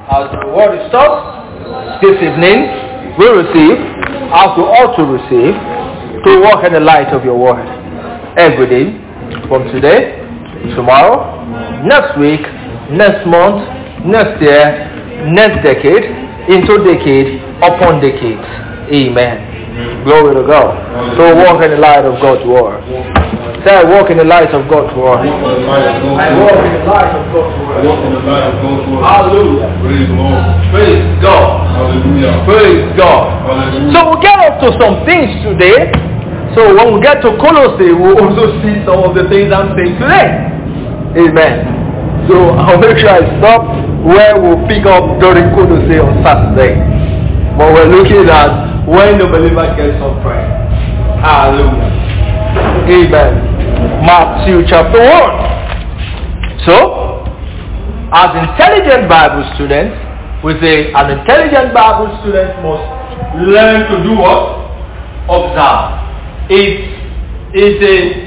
As the word is taught this evening, we receive, as we ought to receive, to walk in the light of your word every day, from today, tomorrow, next week, next month, next year, next decade, into decade, upon decades. Amen. Glory to God. So walk in the light of God's word. Say, I walk in the light of God's word. I walk in the light of God's word. Hallelujah. Praise the Lord. Praise God. Hallelujah. Praise God. Hallelujah. So we'll get up to some things today. So when we get to Colossae, we'll also see some of the things I'm saying today. Amen. So I'll make sure I stop where we'll pick up during Colossae on Saturday. But we're looking at when the believer gets up prayer. Hallelujah. Amen. Matthew chapter 1. So, as intelligent Bible students, we say an intelligent Bible student must learn to do what? Observe. It's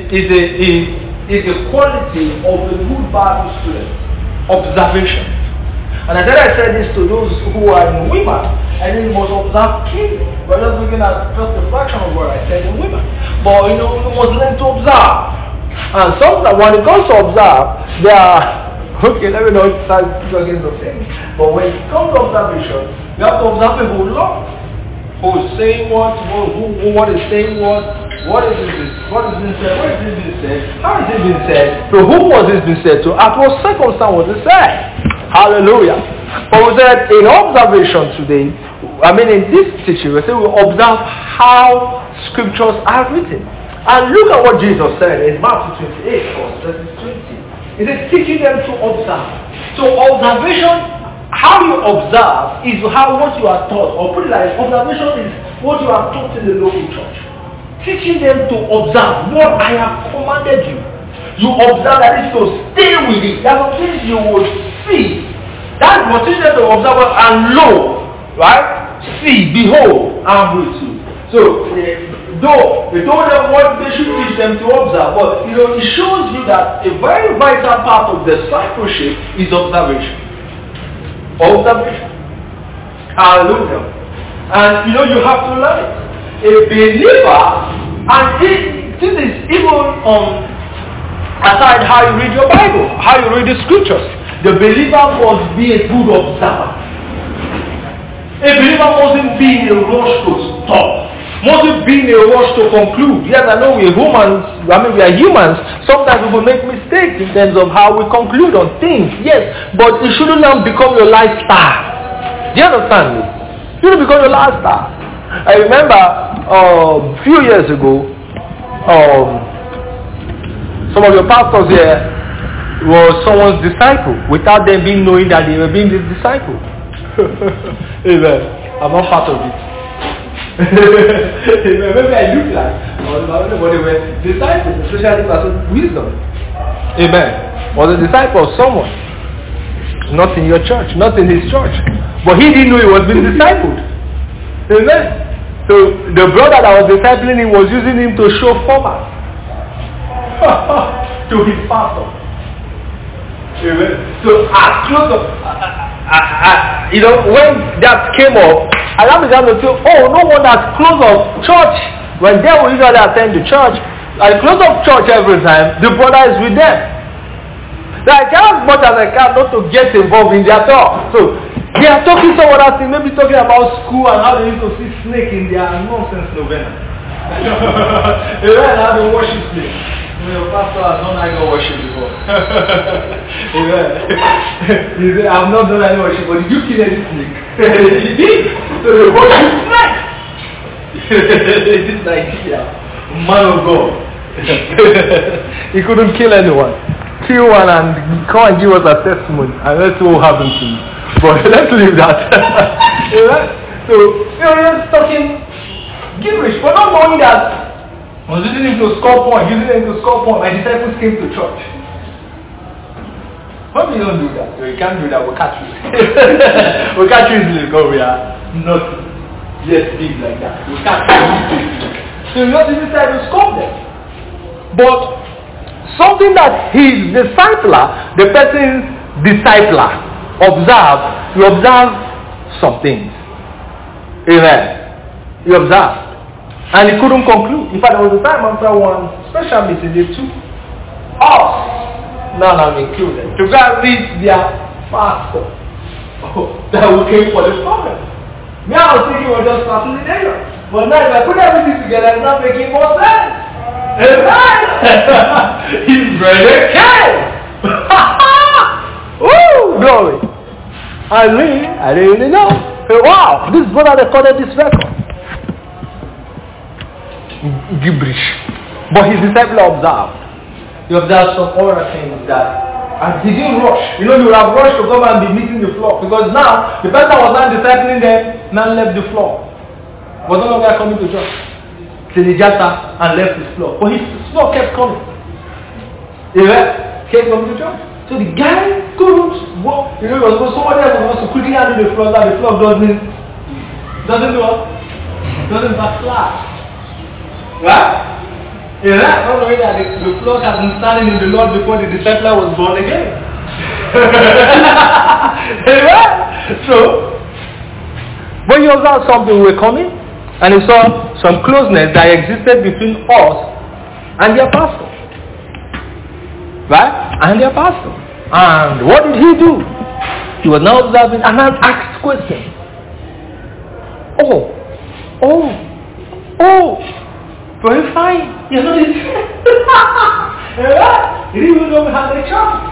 a quality of a good Bible student. Observation. And I said this to those who are in women, and then you must observe keenly. We're just looking at just a fraction of what I said in women. But you must learn to observe. And sometimes when it comes to observe, there are, okay, let me not start talking the things. But when it comes to observation, you have to observe people who love. Who is saying what is saying what is this, what is being said, where is this being said, how is it being said, to whom was this being said to, at what circumstance was it said. Hallelujah. But we said in observation today, in this teaching, we say we observe how scriptures are written. And look at what Jesus said in Matthew 28, verses 20. He said, teaching them to observe. So observation, how you observe is what you are taught. Or put it like, observation is what you are taught in the local church. Teaching them to observe what I have commanded you. You observe that is to stay with it. There are things you will see. That will teach them to observe and know. Right? See, behold, I'm with you. So, though they told them what they should teach them to observe, but it shows you that a very vital part of discipleship is observation. Observation. Hallelujah. And you have to learn it. A believer, and this is even aside how you read your Bible, how you read the scriptures. The believer must be a good observer. A believer mustn't be in a rush to stop. Mustn't be in a rush to conclude. Yes, I know we're humans. We are humans. Sometimes we will make mistakes in terms of how we conclude on things. Yes, but it shouldn't now become your lifestyle. Do you understand me? It shouldn't become your lifestyle. I remember a few years ago, some of your pastors here were someone's disciple without them knowing that they were being this disciple. Amen. I'm not part of it. Maybe I look like, but they were disciples, especially person wisdom. Amen. Was a disciple of someone, not in your church, not in his church, but he didn't know he was being discipled. Amen. So the brother that was discipling him was using him to show format to his pastor. Amen. So as close up, when that came up, I began to say, no one that's close of church, when they will usually attend the church, at close of church every time, the brother is with them. So I try as much as I can not to get involved in their talk. So they are talking some other thing, maybe talking about school and how they used to see snake in their nonsense novena. Amen. How they worship snake. Your pastor has not done any worship before. Amen. He said, I've not done any worship, but did you kill any snake? He did. So they worship snake. This Nigeria, man of God. He couldn't kill anyone. Kill one and come and give us a testimony, and let's see what happens to you. But let's leave that. Amen. So just talking gibberish, but not knowing that. I was using him to score points, My disciples came to church. Why do you don't do that? So you can't do that, we'll catch you. We'll catch you easily because we are not yet big like that. We'll catch you. So you not even try to score them. But something that his discipler, the person's discipler, observe, you observe some things. Amen. You observe. And he couldn't conclude. In fact, there was a time after one special meeting, they took us, none I'm included, to go and read their pastor that we came for the problem. Me, I was thinking we were just facilitator. But now if I put everything together, it's not making more sense. Amen. His brother came. Woo! Glory. I didn't really know. Wow, this brother recorded this record. Gibberish. But his disciple observed. He observed some other things that, and he didn't rush. You know, he would have rushed to come and be meeting the flock, because now the person was not discipling them, now left the flock. Was no longer coming to church. Till he just and left his flock. But his flock kept coming. Kept coming to church. So the guy couldn't walk. You know, somebody else was supposed to quickly handle the flock, that the flock doesn't do what? Doesn't backslide. Right? Not knowing that the flock has been standing in the Lord before the disciple was born again. So, when you observe something were coming, and he saw some closeness that existed between us and their pastor. Right? And their pastor. And what did he do? He was now observing and now asked questions. Very fine. You know this. He didn't even know how they chant.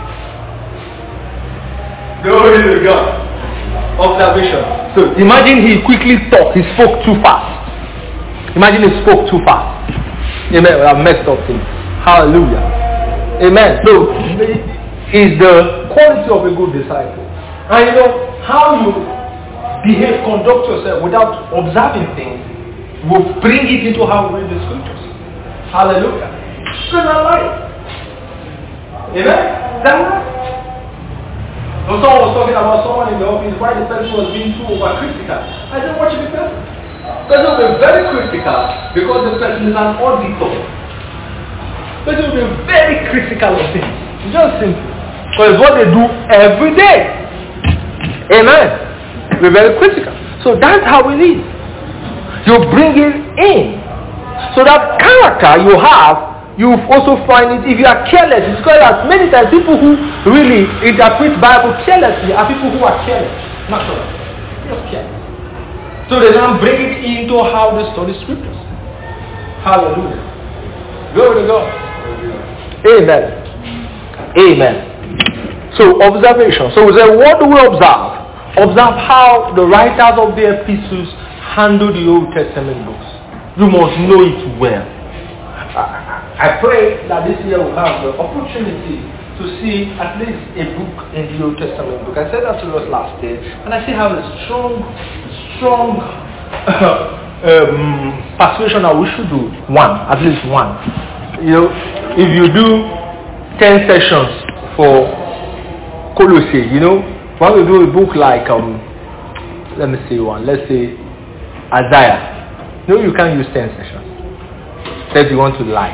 Glory to God. Observation. So imagine he quickly talked. He spoke too fast. Imagine he spoke too fast. Amen. I've messed up things. Hallelujah. Amen. So is the quality of a good disciple. And you know how you behave, conduct yourself without observing things will bring it into how we read the scriptures. Hallelujah. Because I like it. Amen? That's right. So someone was talking about someone in the office why the person was being too overcritical. I said, watch the person. The person will be very critical because the person is an auditor. The person will be very critical of things. It's just simple. Because it's what they do every day. Amen. We're very critical. So that's how we live. You bring it in. So that character you have, you also find it if you are careless. It's because that many times people who really interpret Bible carelessly are people who are careless. Naturally. Just careless. So they don't bring it into how they study scriptures. Hallelujah. Glory to God. Amen. Amen. So observation. So we say, what do we observe? Observe how the writers of the epistles handle the Old Testament books. You must know it well. I pray that this year we'll have the opportunity to see at least a book in the Old Testament book. I said that to us last year, and I still have a strong persuasion that we should do at least one. You know, if you do 10 sessions for Colossae, you know, when we do a book like let me see one. Let's say Isaiah. No, you can't use 10 sessions. Said you want to lie.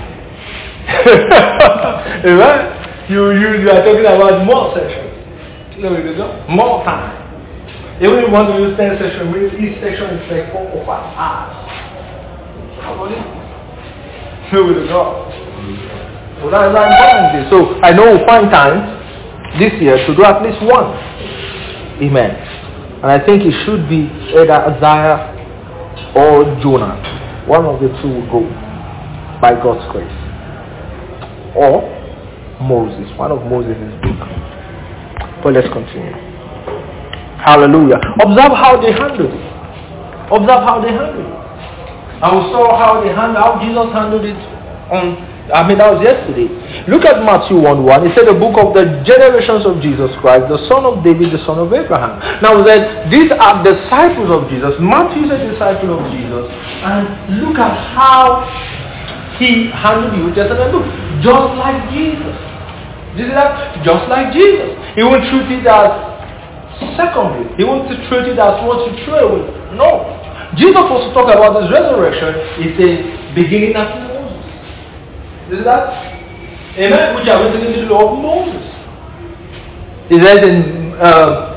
You are talking about more sessions. More time. Even if you want to use 10 sessions, each session is like 4 or 5 hours. How about it? Glory to God. So that's important. So I know we'll find time this year to do at least one. Amen. And I think it should be either Isaiah or Jonah. One of the two will go by God's grace. Or Moses. One of Moses' book. But let's continue. Hallelujah. Observe how they handled it. Observe how they handled it. And we saw how Jesus handled it that was yesterday. Look at Matthew 1:1. It said the book of the generations of Jesus Christ, the son of David, the son of Abraham. Now we said these are disciples of Jesus. Matthew is a disciple of Jesus. And look at how he handled the Old Testament book. Just like Jesus. This is that? Just like Jesus. He won't treat it as secondary. He won't treat it as what you throw away. No. Jesus was to talk about his resurrection. He says, beginning at Moses. Is that? Amen? Which are written in the law of Moses. He says in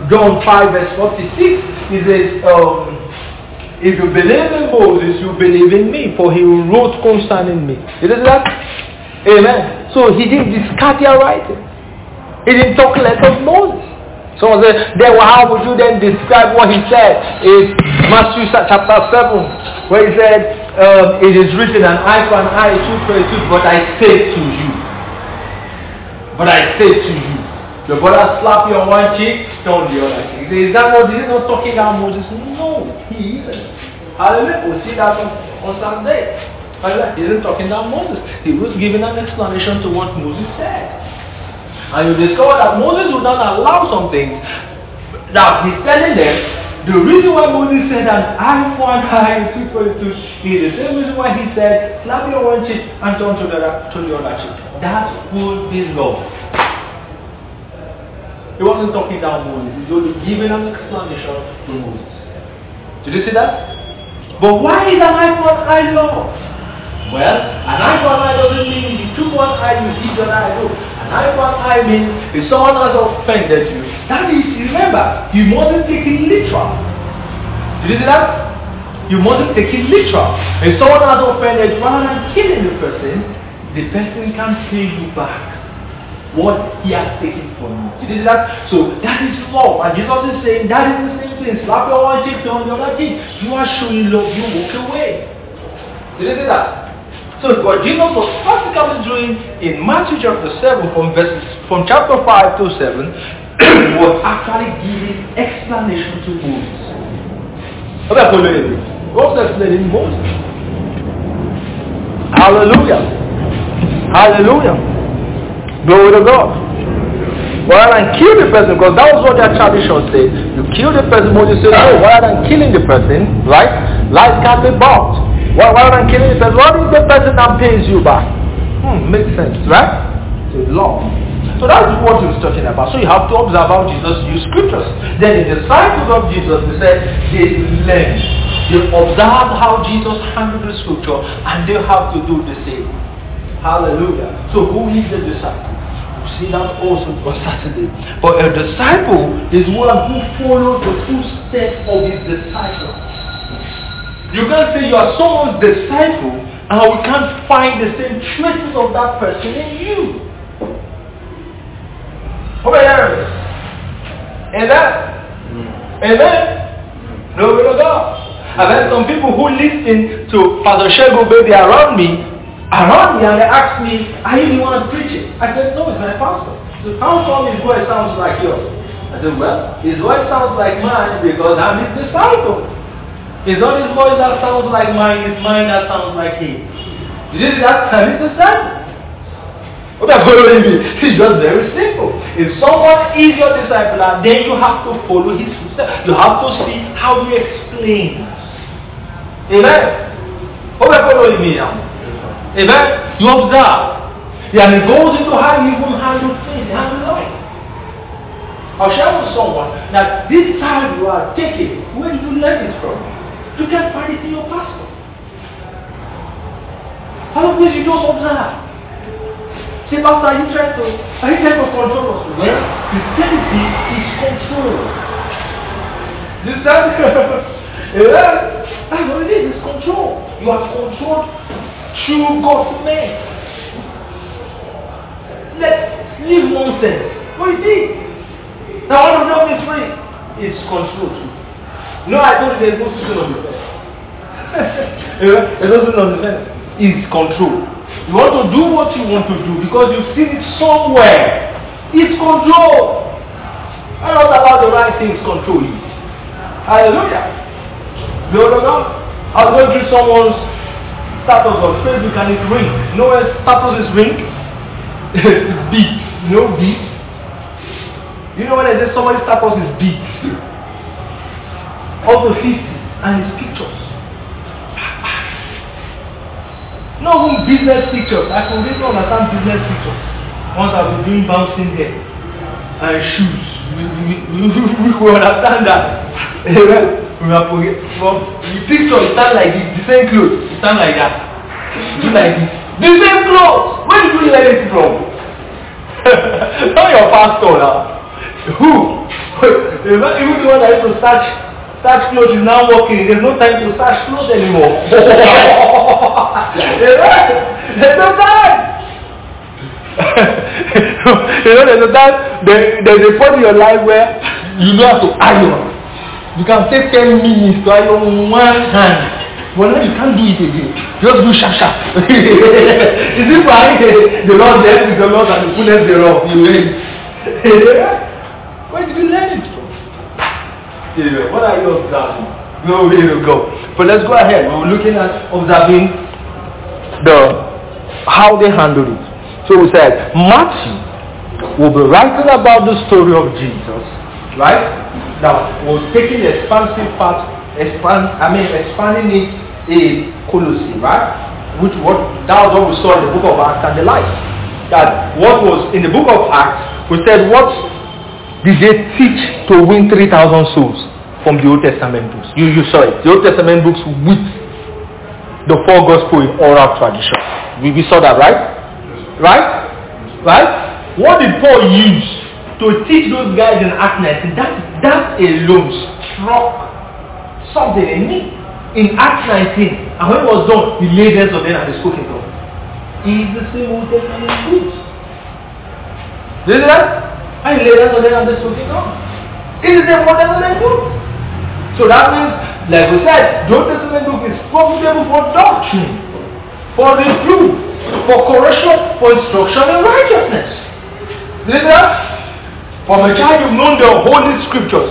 John 5 verse 46, he says, if you believe in Moses, you believe in me, for he wrote concerning me. You see that? Amen. So he didn't discard their writing. He didn't talk less of Moses. Someone said, then how would you then describe what he said in Matthew chapter 7, where he said, it is written, an eye for an eye, a tooth for a tooth, but I say to you. But I say to you. Your brother slap you on one cheek, turn the other cheek. Is that not, is he not talking about Moses? No, he isn't. Hallelujah. We'll see that on Sunday. He isn't talking about Moses. He was giving an explanation to what Moses said. And you discover that Moses would not allow some things. Now he's telling them the reason why Moses said an eye for an eye, a tooth for a tooth, is the same reason why he said slap your one cheek and turn to the other cheek. That would be law. He wasn't talking down Moses. He was giving an explanation to Moses. Did you see that? But why is an eye for an eye law? Well, an eye for an eye doesn't mean if you took one eye, you see the other eye. No. An eye for an eye means if someone has offended you, that is, remember, you mustn't take it literal. Did you see that? You mustn't take it literal. If someone has offended you, rather than killing the person can pay you back what he has taken from you. Did you see that? So that is love. And Jesus is saying that is the same thing. Slap your one cheek, turn the other cheek. You are showing love, you walk away. Did you see that? So what Jesus was practically doing in Matthew chapter 7 from chapter 5 to 7 was actually giving explanation to Moses. What was explaining Moses? Hallelujah. Hallelujah. Glory to God. Rather than kill the person, because that was what their tradition said. You kill the person, Moses said, no, rather than killing the person, right? Life can't be bought. Rather than killing the person, what is the person that pays you back? Makes sense, right? So law. So that's what he was talking about. So you have to observe how Jesus used scriptures. Then the disciples of Jesus, they said, they learned. They observed how Jesus handled the scripture, and they have to do the same. Hallelujah. So who is the disciple? You see that also on Saturday. But a disciple is one who follows the footsteps of his disciple. You can't say you are someone's disciple and we can't find the same traces of that person in you. Amen. Amen. Glory to God. I've had some people who listen to Pastor Shego Baby around me and they ask me, are you the one preaching? I said, no, it's my pastor. So how come his voice sounds like yours? I said, well, his voice sounds like mine because I'm his disciple. It's not his voice that sounds like mine, it's mine that sounds like him. You see that? I'm his disciple. What are following me? It's just very simple. If someone is your disciple, then you have to follow his footsteps. You have to see how he explains. Amen? What are following me now? Amen? You observe. And it goes into how you even handle things, handle life. I'll share with someone that this time you are taking, where did you learn it from? You can find it in your pastor. All of this you just observe. Say, Pastor, are you trying to control us? Well, Christianity is control. This time, that's what it is, it's control. You are controlled through God's men. Let's leave nonsense. What is it? Now, one of them is free. It's control too. No, I told you there's no system of defense. There's no system of defense. It's control. You want to do what you want to do because you've seen it somewhere. It's control. I'm not about the right things control you. Hallelujah. Glory to God. I was going through someone's status on Facebook and it ring. You know where status is ring? It's beat. No beat. You know when I say somebody's status is beat? Also 50 and his pictures. No even business pictures. I can really understand business pictures. Once I've been doing bouncing hair and shoes. We understand that. The picture you stand like this, the same clothes, you stand like that. Do like this. The same clothes! Where did you learn it from? Not your pastor now. Who? Even the one that used to starch clothes is now working. There's no time to starch clothes anymore. There's no time. There's no time. There's a point in your life where you know how to iron. You can take 10 minutes to iron one hand. But now you can't do it again. Just do sharp. Is it why the Lord left with the Lord and the fullness thereof? You win. Where did you learn it from? What are you observing? No way to go. But let's go ahead. We're looking at observing how they handled it. So we said Matthew will be writing about the story of Jesus, right? Now we're taking the expansive part, expanding it in Colossae, right? That was what we saw in the book of Acts and the life. That what was in the book of Acts, we said what did they teach to win 3,000 souls from the Old Testament books? You saw it. The Old Testament books with the 4 gospel in oral tradition. We saw that, right? Right? What did Paul use to teach those guys in Acts 19? That alone struck something in me. In Acts 19, and when it was done, he laid hands on them and they spoke in tongues. It's the same Old Testament books. Do you see that? And he laid hands on them and they spoke in tongues. It's the same Old Testament book. So that means, like we said, the Old Testament book is profitable for doctrine, for reproof, for correction, for instruction in righteousness. Do you see that? From a child you've known the Holy Scriptures.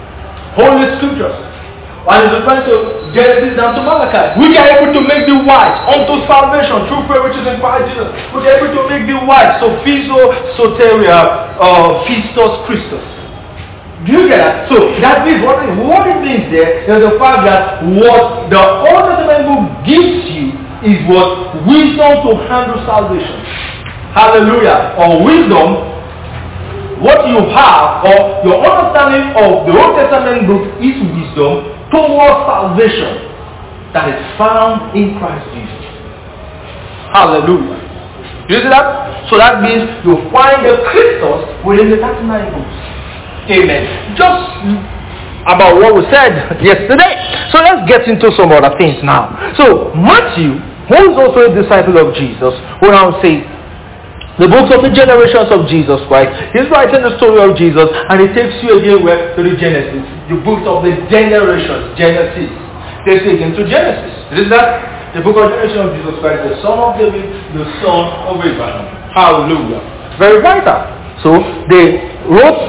And it's referring to Genesis down to Malachi, which are able to make the wise unto salvation through faith which is in Christ Jesus, which are able to make the wise, so Physo, Soteria, Pistos, Christos. Do you get that? So that means what it means there is the fact that what the Old Testament book gives you is what wisdom to handle salvation. Hallelujah. Or wisdom, what you have, or your understanding of the Old Testament book is wisdom towards salvation that is found in Christ Jesus. Hallelujah. Do you see that? So that means you find the Christos within the 39 books. Amen. Just about what we said yesterday. So let's get into some other things now. So Matthew, who is also a disciple of Jesus, will now say the books of the generations of Jesus Christ. He's writing the story of Jesus, and he takes you again to the Genesis. The books of the generations, Genesis. Takes you again to Genesis. Is that? The book of generation of Jesus Christ, the son of David, the son of Abraham. Hallelujah. Very vital. So they wrote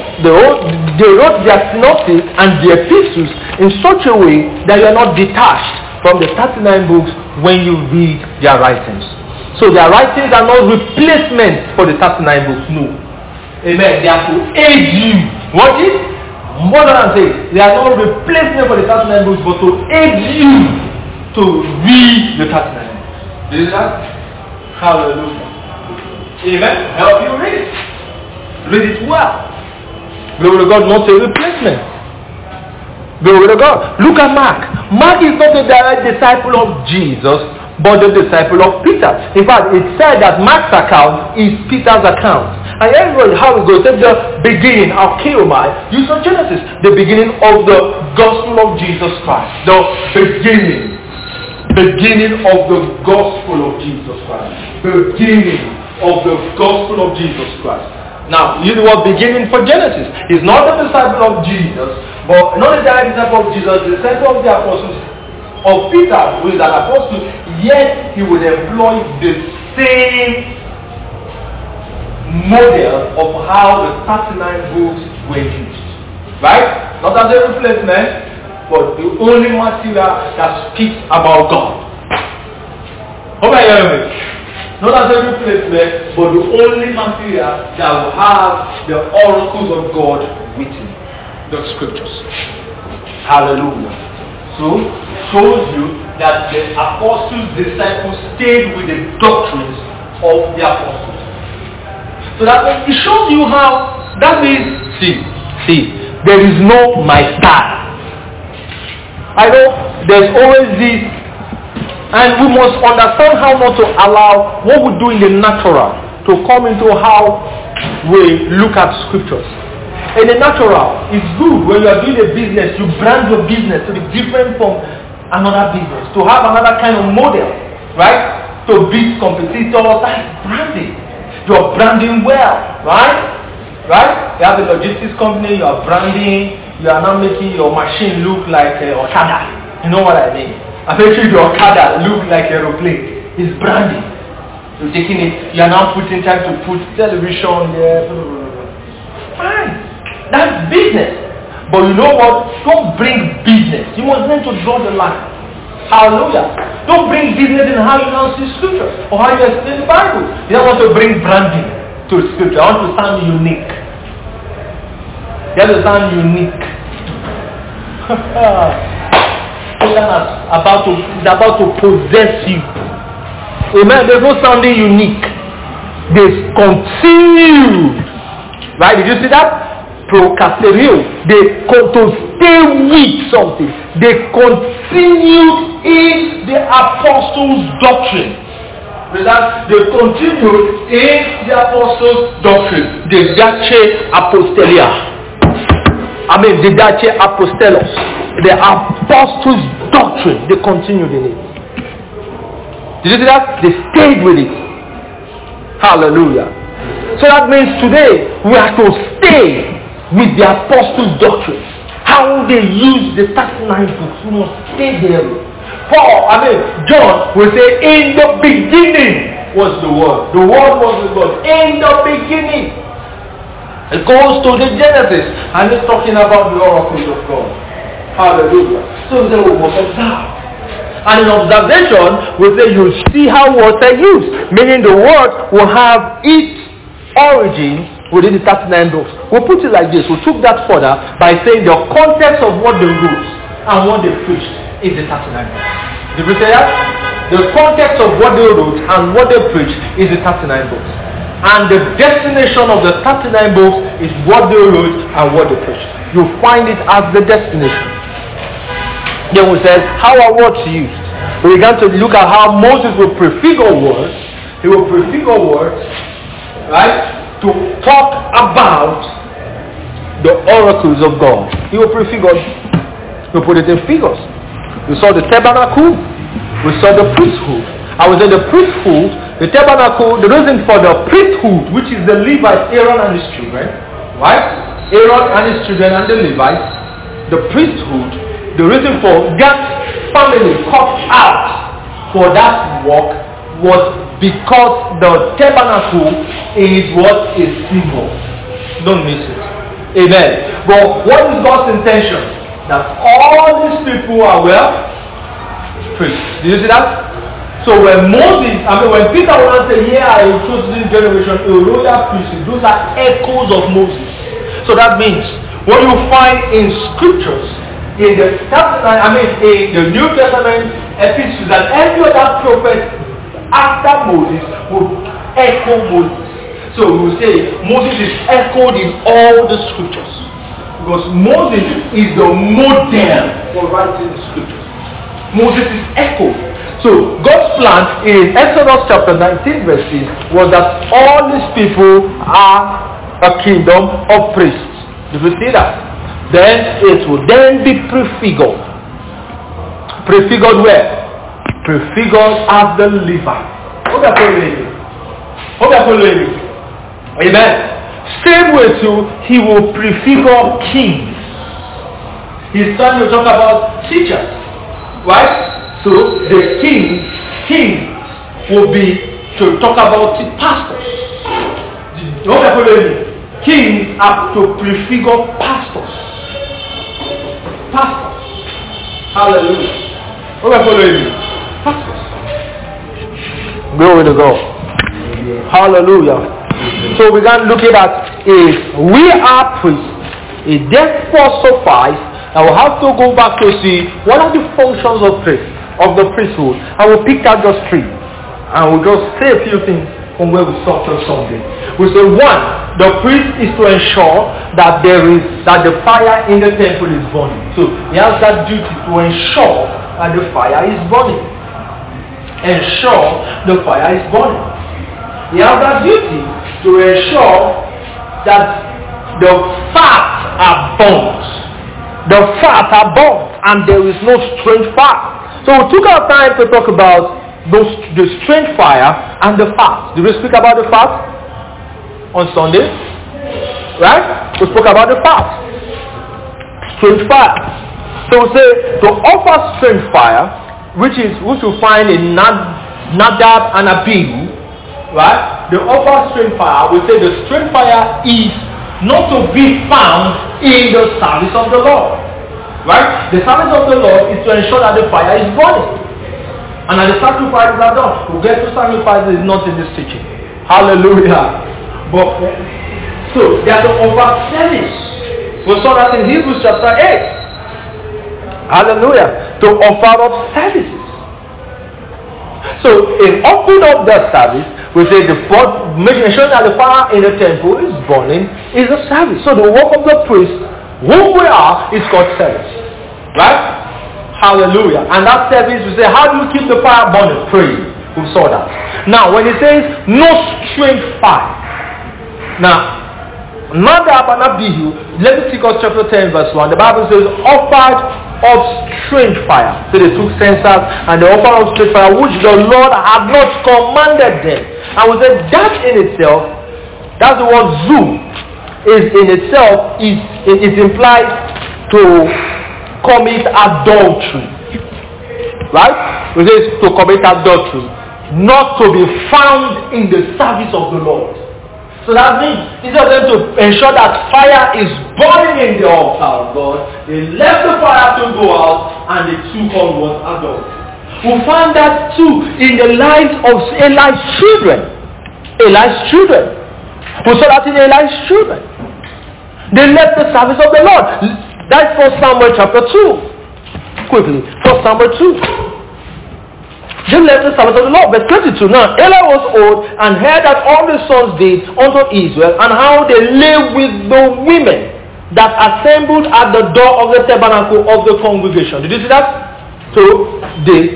their synopsis and their epistles in such a way that you are not detached from the 39 books when you read their writings. So their writings are not replacement for the 39 books. No. Amen. They are to aid you. What is? More than say, they are not replacement for the 39 books, but to aid you to read the 39 books. Is that? Hallelujah. Amen. Help you read it. Read it well. Glory to God, not a replacement. Glory to God. Look at Mark. Mark is not a direct disciple of Jesus, but the disciple of Peter. In fact, it said that Mark's account is Peter's account. And everybody, how it goes, at the beginning of Chaomai, you saw Genesis, the beginning of the gospel of Jesus Christ. The beginning of the gospel of Jesus Christ. Beginning of the gospel of Jesus Christ. Now, you know what beginning for Genesis. He's not a disciple of Jesus, but not a direct disciple of Jesus, the disciple of the apostles of Peter, who is an apostle, yet he would employ the same model of how the 39 books were used. Right? Not as a replacement, but the only material that speaks about God. Hope I hear me. Not as a replacement, but the only material that will have the oracles of God written. The scriptures. Hallelujah. So, shows you that the apostles' disciples stayed with the doctrines of the apostles. So that means it shows you how, that means, see, there is no my style. I know there's always this, and we must understand how not to allow what we do in the natural to come into how we look at scriptures. In the natural, it's good when you are doing a business, you brand your business to be different from another business, to have another kind of model, right? To beat competitors, that's branding. You're branding well, right? Right? You have a logistics company, you are branding, you are now making your machine look like Okada. You know what I mean? I'm making your Okada look like aeroplane. It's branding. You're taking it, you are now putting time to put television there. Fine. That's business. But you know what? Don't bring business. You must learn to draw the line. Hallelujah. Don't bring business in how you now see scripture or how you explain the Bible. You don't want to bring branding to scripture. I want to sound unique. You have to sound unique. Satan is about to possess you. Amen. There's no sounding unique. They continued. Right? Did you see that? Procrastinate. They to stay with something. They continued in the apostles' doctrine. They continued in the apostles' doctrine. The Dace Apostolia. The Dace Apostolos. The apostles' doctrine. They continued in it. Did you see that? They stayed with it. Hallelujah. So that means today we have to stay with the apostles' doctrine. How they use the 39 books. We must stay there. John will say, in the beginning was the Word. The Word was with God. In the beginning. It goes to the Genesis and it's talking about the oracles of God. Hallelujah. So they will observe. And in observation, we say you see how words are used. Meaning the word will have its origin within the 39 books. We'll put it like this. We took that further by saying the context of what they wrote and what they preached is the 39 books. Did we say that? The context of what they wrote and what they preached is the 39 books. And the destination of the 39 books is what they wrote and what they preached. You find it as the destination. Then we said, how are words used? We began to look at how Moses will prefigure words. He will prefigure words, right? To talk about the oracles of God. He will prefigure. We put it in figures. We saw the tabernacle. We saw the priesthood. I was in the priesthood, the tabernacle, the reason for the priesthood, which is the Levites, Aaron and his children, right? Aaron and his children and the Levites, the priesthood, the reason for Gad's family cut out for that work was because the tabernacle is what is symbol. Don't miss it. Amen. But what is God's intention? That all these people are priests. Did you see that? So when when Peter was saying, here I chose this generation a royal priesthood, those are echoes of Moses. So that means what you find in scriptures, in the in the New Testament epistles and every other prophet after Moses will echo Moses. So we will say Moses is echoed in all the scriptures. Because Moses is the model for writing the scriptures. Moses is echoed. So God's plan in Exodus chapter 19 verse 6 was that all these people are a kingdom of priests. Did we see that? Then it will then be prefigured. Prefigured where? Prefigured as the Levite. Hope you're following me. Amen. Same way too, he will prefigure kings. He's starting to talk about teachers. Right? So the king will be to talk about the pastors. Hope you're following me. Kings are to prefigure pastors. Pastors. Hallelujah. Hope you're following me. Pastors. Glory to God. Hallelujah. So we can look at if we are priests, it therefore suffice, and we'll have to go back to see what are the functions of the priesthood. And we'll pick out just three. And we'll just say a few things from where we stopped on Sunday. We say one, the priest is to ensure that the fire in the temple is burning. So he has that duty to ensure that the fire is burning. Ensure the fire is burning. He has that duty to ensure that the fat are burnt. The fat are burnt, and there is no strange fire. So we took our time to talk about the strange fire and the fat. Did we speak about the fat on Sunday? Right? We spoke about the fat. Strange fire. So we say to offer strange fire, which you find in Nadab and Abihu, right? The offer strange fire, we say the strange fire is not to be found in the service of the Lord. Right? The service of the Lord is to ensure that the fire is burning. And that the sacrifices are done. To get to sacrifices is not in this teaching. Hallelujah. But so they are to offer service. We saw that in Hebrews chapter 8. Hallelujah. To offer up services. So in offering up the service, we say making sure that the fire in the temple is burning is a service. So the work of the priest, whom we are, is called service. Right? Hallelujah. And that service, we say, how do you keep the fire burning? Pray. We saw that. Now, when it says no strange fire. Now, Nadab and Abihu, Leviticus chapter 10 verse 1, the Bible says, offered of strange fire. So they took censers and they offered of strange fire, which the Lord had not commanded them. And we said that in itself, that's the word zoo, is in itself, it implies to commit adultery. Right? We say to commit adultery, not to be found in the service of the Lord. So that means, instead of them to ensure that fire is burning in the altar of God, they left the fire to go out and they took on what adultery. We find that too in the lives of Eli's children. Eli's children. We saw that in Eli's children. They left the service of the Lord. That's 1 Samuel chapter 2. Quickly, 1 Samuel 2. They left the service of the Lord. Verse 22. Now Eli was old and heard that all the sons did unto Israel, and how they lay with the women that assembled at the door of the tabernacle of the congregation. Did you see that? So they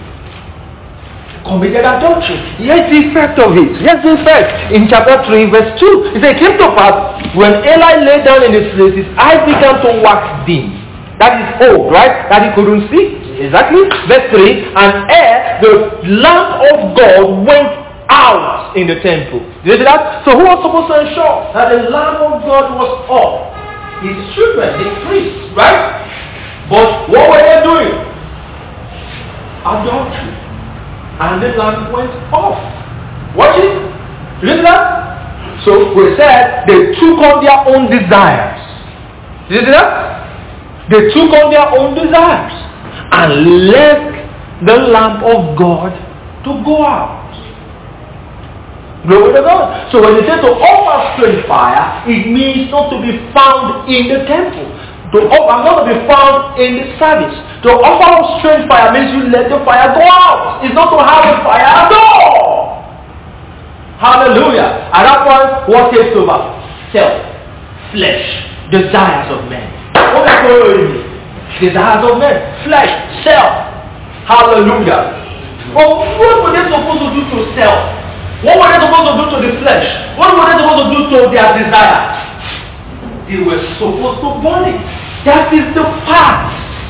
committed adultery. Here's the effect of it. Here's the effect. In chapter 3 verse 2. It said, it came to pass, when Eli lay down in his place, his eyes began to wax dim. That is old, right? That he couldn't see. Exactly. Verse 3. And ere the lamp of God went out in the temple. Did you see that? So who was supposed to ensure that the lamp of God was off? His children, the priests, right? But what were they doing? Adultery. And the lamp went off. Watch it. Did you see that? So we said they took on their own desires. Did you see that? They took on their own desires and left the lamp of God to go out. Glory to God. So when they say to offer strange fire, it means not to be found in the temple. Not to be found in the service. To offer strange fire means you let the fire go out. It's not to have a fire at all. Hallelujah. At that point, what takes over? Self, flesh, desires of men. What is going on? Desires of men, flesh, self. Hallelujah. But what were they supposed to do to self? What were they supposed to do to the flesh? What were they supposed to do to their desires? They were supposed to burn it. That is the fact.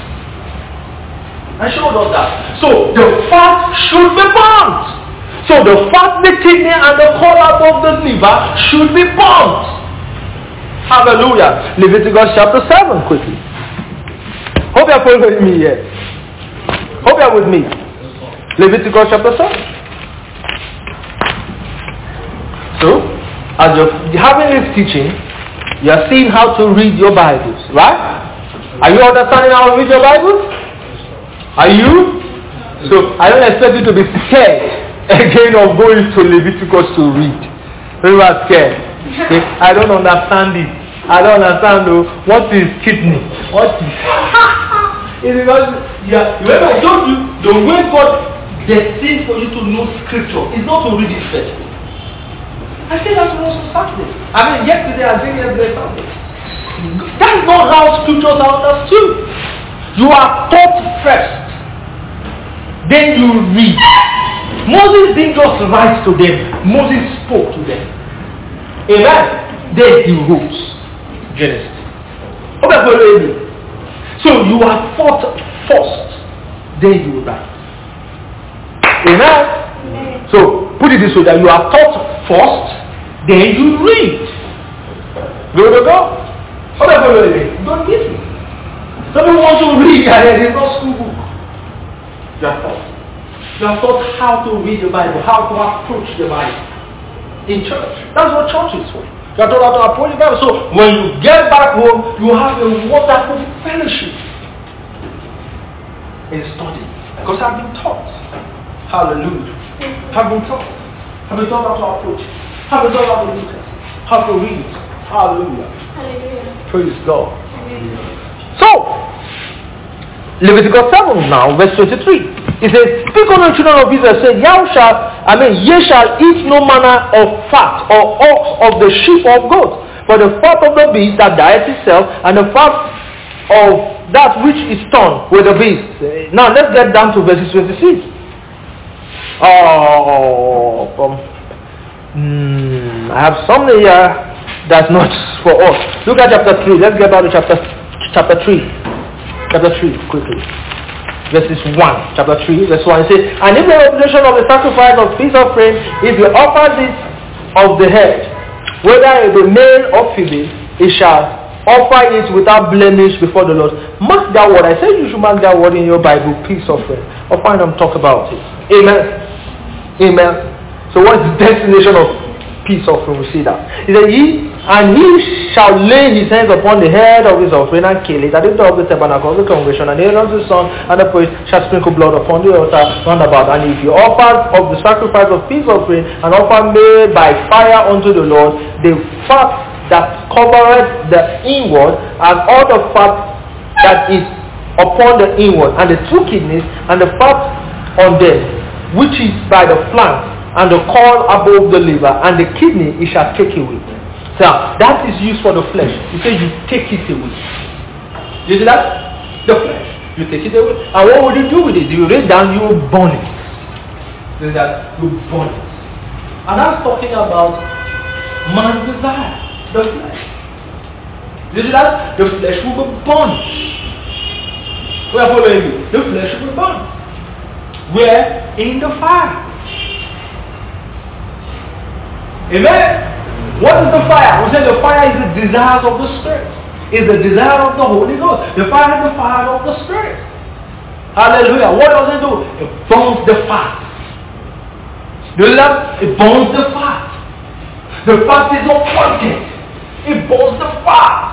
I showed us that. So the fat should be burnt. So the fat, the kidney, and the collard of the liver should be burnt. Hallelujah. Leviticus chapter 7 quickly. Hope you are following me here. Hope you are with me. Leviticus chapter 7. So, as you're having this teaching, you are seeing how to read your Bibles, right? Are you understanding how to read your Bibles? Are you? So, I don't expect you to be scared again of going to Leviticus to read. You are scared. Okay? I don't understand it. I don't understand what is kidney. What is it's because remember I told you the way God destined for you to know scripture is not to read it first. I said that was Saturday. I mean yesterday I said yesterday Sunday. That's not how scriptures are understood. You are taught first. Then you read. Moses didn't just write to them. Moses spoke to them. Amen. Then he wrote. Genesis. Okay, so you are taught first, then you will write. Amen? So put it this way, that you are taught first, then you read. Go to go. Okay, don't get me. Some people want to read and there is no school book. You are taught. You are taught how to read the Bible, how to approach the Bible in church. That's what church is for. You are taught how to approach the Bible. So when you get back home, you have a wonderful fellowship in study. Because I've been taught. Hallelujah. Have been taught. Have been taught how to approach. Have been taught how to look at. How to read. Hallelujah. Hallelujah. Praise God. Hallelujah. So, Leviticus 7 now, verse 23. It says, speak unto the children of Israel, saying, ye shall eat no manner of fat or ox of the sheep or goat, but the fat of the beast that dieth itself, and the fat of that which is torn with the beast. Now let's get down to verses 26. I have something here that's not for us. Look at chapter 3. Let's get down to chapter 3. Chapter 3, quickly. Verses 1. Chapter 3, verse 1. It says, and if the obligation of the sacrifice of peace offering, if you offer this of the head, whether it be male or female, it shall offer it without blemish before the Lord. Mark that word. I said you should mark that word in your Bible, peace offering. I'll find them talk about it. Amen. Amen. So what is the destination of peace offering? We see that. He said, he shall lay his hands upon the head of his offering and kill it at the door of the tabernacle of the congregation, and Aaron the son and the priest shall sprinkle blood upon the altar round about. And if you offer of the sacrifice of peace offering and offer made by fire unto the Lord, the fat that covereth the inward, and all the fat that is upon the inward, and the two kidneys, and the fat on them, which is by the flank, and the caul above the liver, and the kidney it shall take away. So that is used for the flesh. You say you take it away. You see that? The flesh. You take it away. And what would you do with it? You lay down, you will burn it. You see that? You burn it. And that's talking about man's desire. The flesh. You see that? The flesh will be burned. We are following you. The flesh will be burned. Where? In the fire. Amen? What is the fire? We say the fire is the desires of the Spirit. It's the desire of the Holy Ghost. The fire is the fire of the Spirit. Hallelujah. What does it do? It burns the fat. It burns the fat. The fat is appointed. It burns the fat.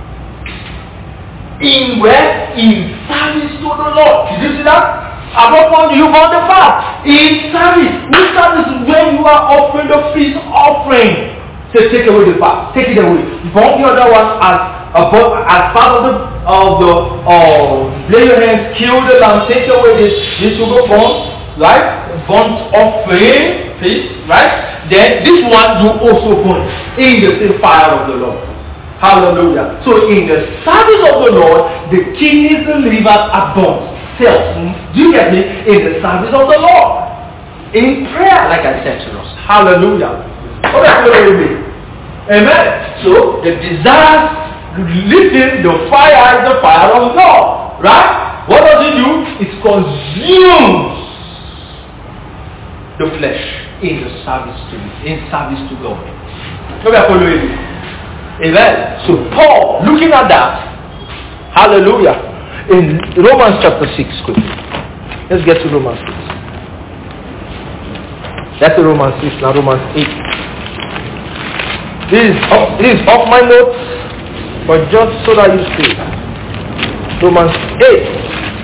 In where? In service to the Lord. Did you see that? At what point do you burn the fat? In service. Which service is when you are offering the peace offering. So take away the fat. Take it away. Burn the other one as part of the lay your hands, kill the lamb, take away this will go burn, right? Burnt offering, please, right? Then this one you also burn in the same fire of the Lord. Hallelujah. So in the service of the Lord, the kidneys, the liver are burnt. Cells. Do you get me? In the service of the Lord. In prayer, like I said to us. Hallelujah. Okay, amen. So the desire, listen, the fire is the fire of God, right? What does it do? It consumes the flesh in the service to God. Okay, following me. Amen. So Paul, looking at that, hallelujah, in Romans chapter 6, quickly. Let's get to Romans 6. That's the Romans 6, now Romans 8. This is off my notes, but just so that you see. Romans 8.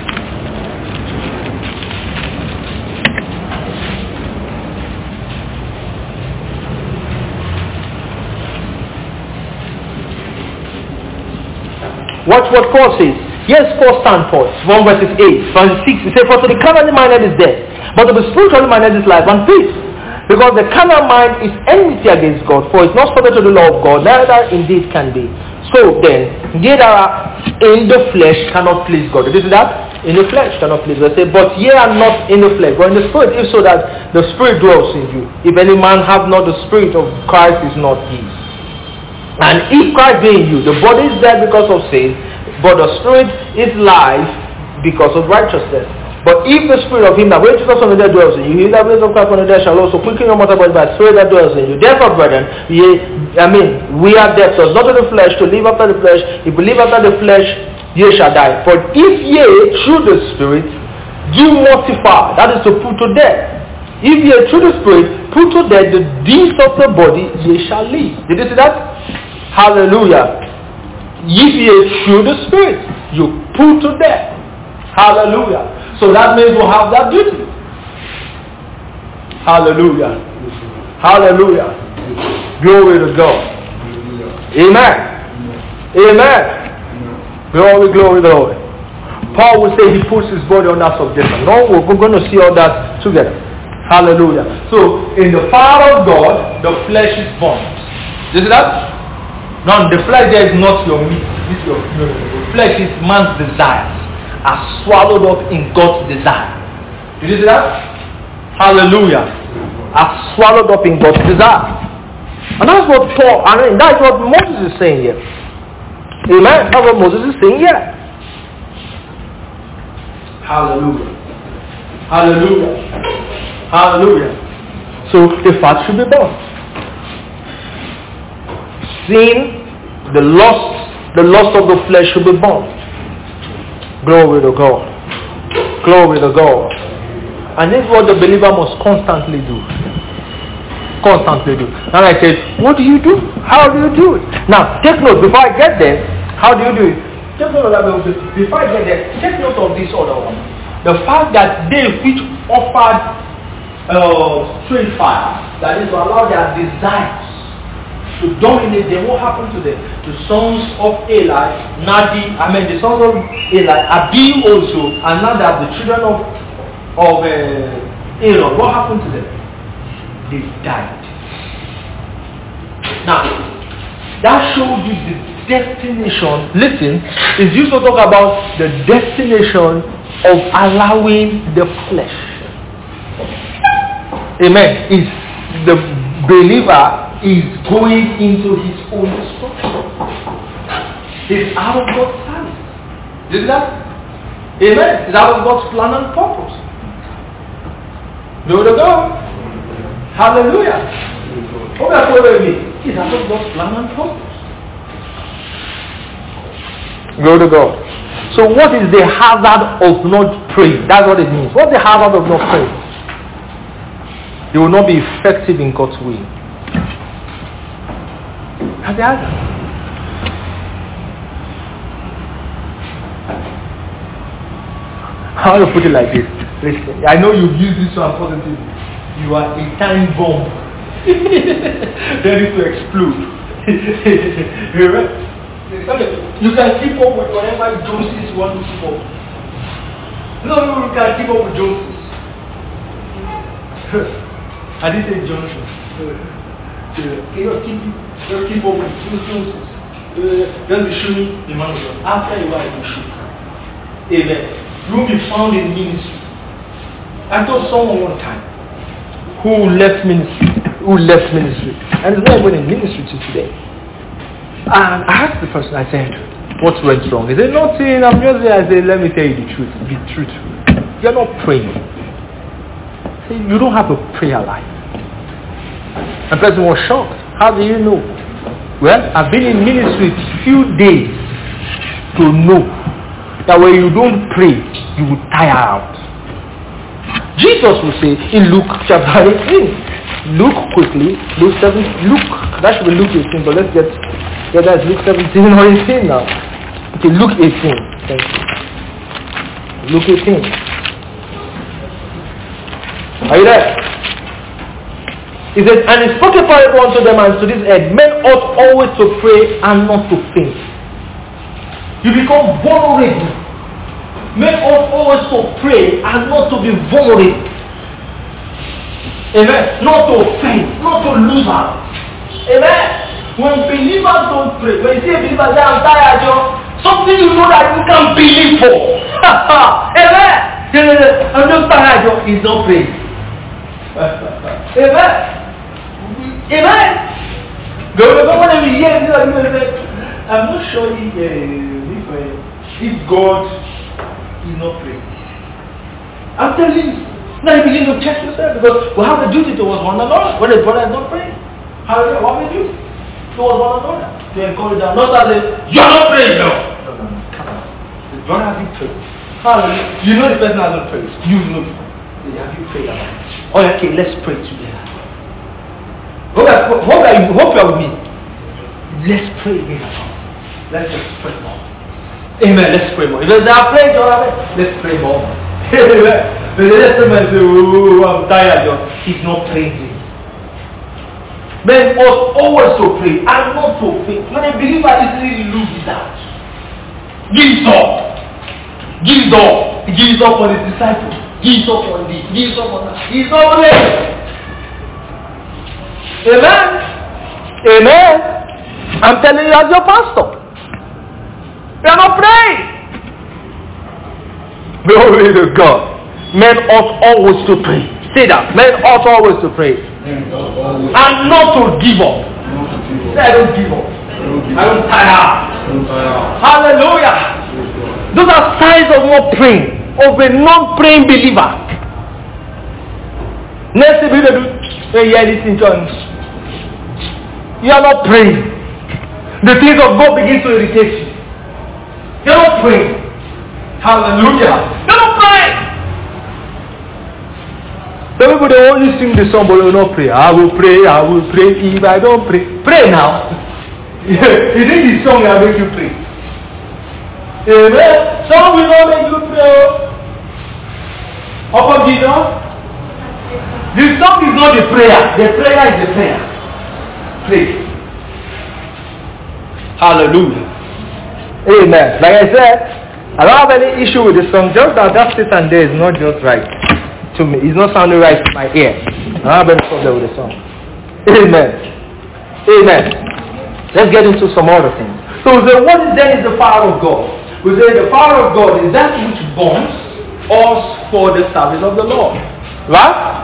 Watch what Paul says. Yes, Paul standpoints. 1 verses 8. Verse 6. He says, for to the carnally minded is death, but to the spiritually minded is life and peace. Because the carnal mind is enmity against God, for it's not subject to the law of God, neither indeed can be. So then, they that are in the flesh cannot please God. Did you see that? In the flesh cannot please God. They say, but ye are not in the flesh, but in the spirit, if so that the spirit dwells in you. If any man have not the spirit of Christ, is not he. And if Christ be in you, the body is dead because of sin, but the spirit is life because of righteousness. But if the spirit of him that raised Jesus from the dead dwells in you, he that raised up Christ from the dead shall also quicken your mortal body by the spirit that dwells in you. Therefore, brethren, we are debtors, not to the flesh, to live after the flesh. If we live after the flesh, ye shall die. But if ye through the spirit do mortify, that is to put to death. If ye through the spirit put to death the deeds of the body, ye shall live. Did you see that? Hallelujah. If ye through the spirit you put to death. Hallelujah. So that means we'll have that duty. Hallelujah. Hallelujah. Glory to God. Amen. Amen. Glory, glory, glory. Paul will say he puts his body under subjection. No, we're going to see all that together. Hallelujah. So, in the power of God, the flesh is born. You see that? Now, the flesh there is not your meat. It's your the flesh is man's desires, are swallowed up in God's desire. Did you see that? Hallelujah. Are swallowed up in God's desire. And that's what Paul, that's what Moses is saying here. Amen. That's what Moses is saying here. Hallelujah. Hallelujah. Hallelujah. So the fat should be born. Sin, the lust of the flesh should be born. Glory to God. Glory to God. And this is what the believer must constantly do. Constantly do. And I said, what do you do? How do you do it? Now, take note, before I get there, how do you do it? Take note of that. Before I get there, take note of this other one. The fact that they which offered straight fire, that is to allow their desires to dominate them, what happened to them? The sons of Eli, the sons of Eli, Abi also, and now that the children of Aaron, what happened to them? They died. Now, that shows you the destination. Listen, it's used to talk about the destination of allowing the flesh. Amen. Is the believer is going into his own destruction. It's out of God's plan. Is that? Amen. It's out of God's plan and purpose. Glory to God. Hallelujah. What are you with me? It's out of God's plan and purpose. Glory to God. So what is the hazard of not praying? That's what it means. What's the hazard of not praying? You will not be effective in God's will. That's the hazard. I want to put it like this. Listen, I know you've used this one positively. You are a time bomb. Ready to explode. You can keep up with whatever Joneses you want to keep up. No, you can keep up with Joneses. I didn't say Johnson. Just keep up with Joneses. Just be showing the man of God. After a while, you show. Amen. You will be found in ministry. I told someone one time who left ministry, and is not even in ministry till today. And I asked the person, I said, what went wrong? He said, nothing, I'm just there. I said, let me tell you the truth. Be truthful. You're not praying. I said, you don't have a prayer life. And the person was shocked. How do you know? Well, I've been in ministry few days to know that when you don't pray, you will tire out. Jesus will say in Luke chapter 18. Luke quickly, Luke 7, that should be Luke 18, but let's get that is Luke 17 or 18 now. Okay, Luke 18. Thank you. Luke 18. Are you there? He says, and he spoke a parable unto them and to this end, men ought always to pray and not to faint. You become vulnerable. Men ought always to pray and not to be vulnerable. Amen. Not to faint, not to lose out. Amen. When believers don't pray, when you see a believer say, I'm tired, something you know that you can believe for. Amen. I'm just tired, he's not praying. Amen. Amen. When we hear this, I'm not sure if God is not praying. I'm telling you. Now you begin to check yourself because we have a duty towards one another. When a brother is not praying, how do we have a duty towards one another? To encourage them. Not as if you're not praying, no. No. Come on. The brother has been praying. Hallelujah. You know the person hasn't prayed. You know. Have you prayed about it? Oh, okay, let's pray together. Hope you are with me. Let's pray together. Let's just pray more. Amen. Let's pray more. If they are praying, let's pray more. Amen. But the next time I say, oh, I'm tired, John. He's not praying. Men ought always to pray and not to faint. When a believer easily loses out, gives up. Gives up on his disciples. Gives up on this. Gives up on that. He's not praying. Amen. I'm telling you as your pastor. You are not praying. Glory to God. Men ought always to pray. Say that. Men ought always to pray. And not to give up. Say I don't give up. I don't tire. Hallelujah. Those are signs of not praying. Of a non-praying believer. Next thing you do, hear this in tongues. You are not praying. The things of God begin to irritate you. You are not praying. Hallelujah. You are not praying. Some people they only sing the song but they will not pray. I will pray if I don't pray. Pray now. You think the song will make you pray. Amen. Some will not make you pray. Upon Jesus, the song is not the prayer. The prayer is the prayer. Pray. Hallelujah. Amen. Like I said, I don't have any issue with the song. Just that sit and there is not just right to me. It's not sounding right to my ear. I don't have any problem with the song. Amen. Let's get into some other things. So what is then is the power of God? We say the power of God is that which bonds us for the service of the Lord. Right?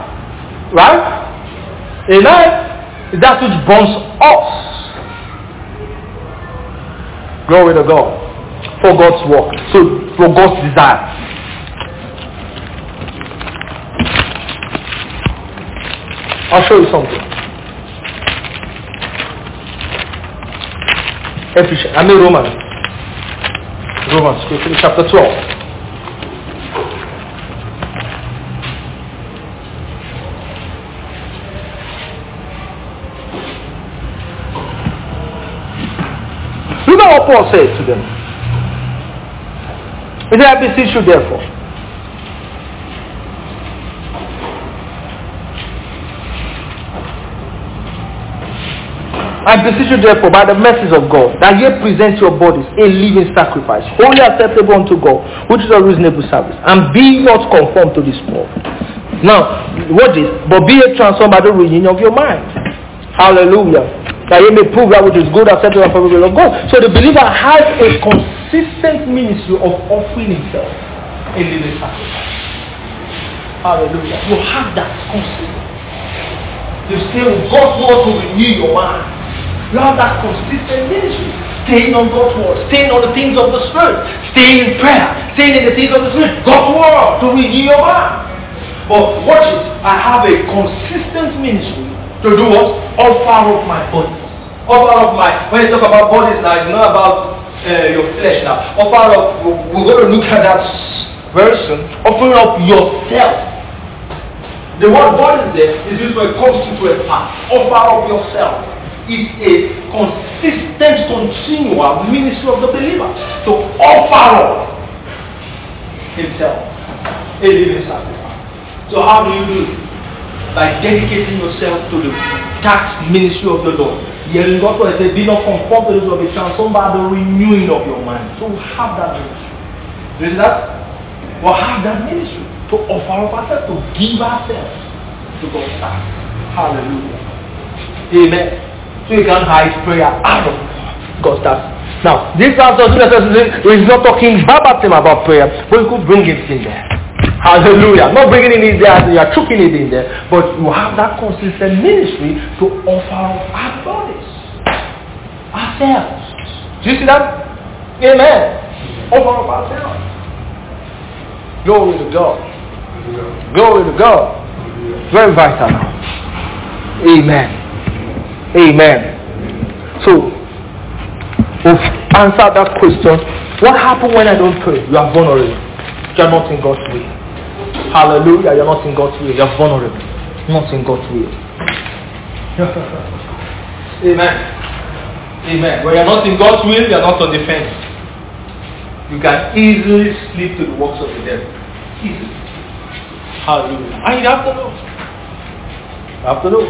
Amen. Is that which bonds us. Glory to God. For God's work. So for God's desire. I'll show you something. Romans chapter 12. Look at what Paul said to them. He said, I beseech you therefore. I beseech you therefore by the mercies of God, that ye present your bodies a living sacrifice, wholly acceptable unto God, which is a reasonable service, and be not conformed to this world. Now, what is? But be ye transformed by the renewing of your mind. Hallelujah. That ye may prove that which is good, acceptable, and perfect will of God. So the believer has a consistent ministry of offering himself a living sacrifice. Hallelujah. You have that consistent. You say, God wants to renew your mind. You have that consistent ministry. Staying on God's word. Staying on the things of the Spirit. Staying in prayer. Staying in the things of the Spirit. God's word to renew your mind. But watch it. I have a consistent ministry to do what? Offer up my body. Offer up my... When you talk about bodies now, it's not about your flesh now. Offer up... We're going to look at that very soon. Offering up yourself. The word body there is used for a constituent part. Offer up yourself. It's a consistent, continual ministry of the believer to offer up himself a living sacrifice. So how do you do it? By dedicating yourself to the task ministry of the Lord. Hearing God what I say, be not conformed to this world, be transformed by the renewing of your mind. So have that ministry. You see that? Well, have that ministry to offer up ourselves, to give ourselves to God's task. Hallelujah. Amen. So you can hide prayer out of God's task. Now, this pastor is not talking verbatim about prayer, but you could bring it in there. Hallelujah. Not bringing it in there as you are chucking it in there, but you have that consistent ministry to offer up our bodies. ourselves. Do you see that? Amen. Offer up ourselves. Glory to God. Glory to God. Very vital now. Amen. Amen. So, we've answered that question. What happens when I don't pray? You are vulnerable. You are not in God's will. Hallelujah. You are not in God's will. You are vulnerable. Not in God's will. Amen. Amen. When you are not in God's will, you are not on defense. You can easily slip to the works of the devil. Easily. Hallelujah. And you have to know. You have to know.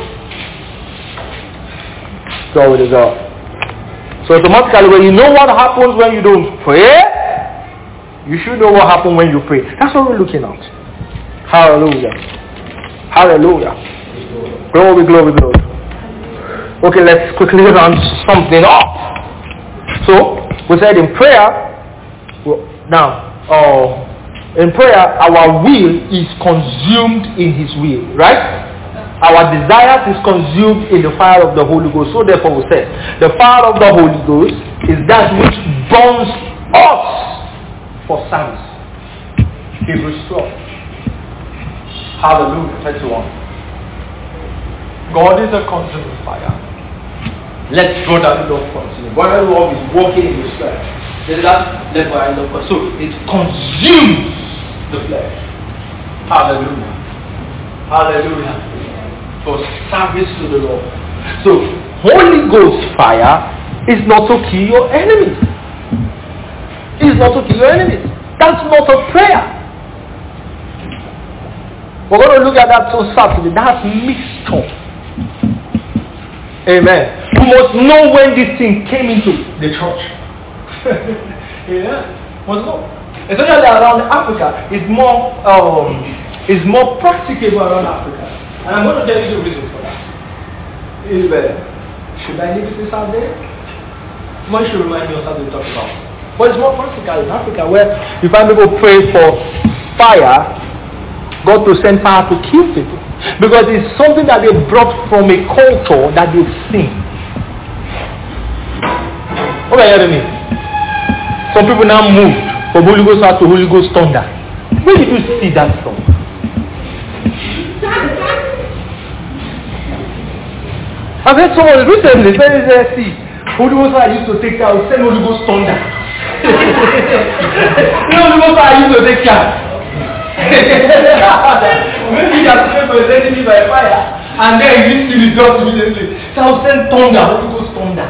Glory to God. So automatically, when you know what happens when you don't pray, you should know what happens when you pray. That's what we're looking at. Hallelujah. Hallelujah. Glory, glory, glory. Okay, let's quickly round something up. So, we said in prayer, in prayer, our will is consumed in His will, right? Our desires is consumed in the fire of the Holy Ghost. So therefore we said, the fire of the Holy Ghost is that which burns us for service. Hebrews 12. Hallelujah. 31. God is a consuming fire. Let brotherly love continue. Brotherly love is working in the flesh. Let brotherly love continue. So it consumes the flesh. Hallelujah. Hallelujah. For service to the Lord. So Holy Ghost fire is not to kill your enemies. It's not to kill your enemies. That's not a prayer. We're going to look at that on Saturday. That's mixed up. Amen. You must know when this thing came into the church. Yeah. Must know. Especially around Africa, it's more practicable around Africa. And I'm going to tell you the reason for that. Should I leave this out there? Someone should remind me of something to talk about. But it's more practical in Africa, where you find people pray for fire, God to send fire to kill people. Because it's something that they brought from a culture that they've seen. What are you hearing me? Some people now moved from Holy Ghost out to Holy Ghost thunder. Where did you see that from? I've heard someone recently say, Holy Ghost I used to take care, I would send Holy Ghost thunder. Holy Ghost I used to take care. Maybe you are praying for his enemy by fire, and then you see the result immediately. So I will send thunder, Holy Ghost thunder.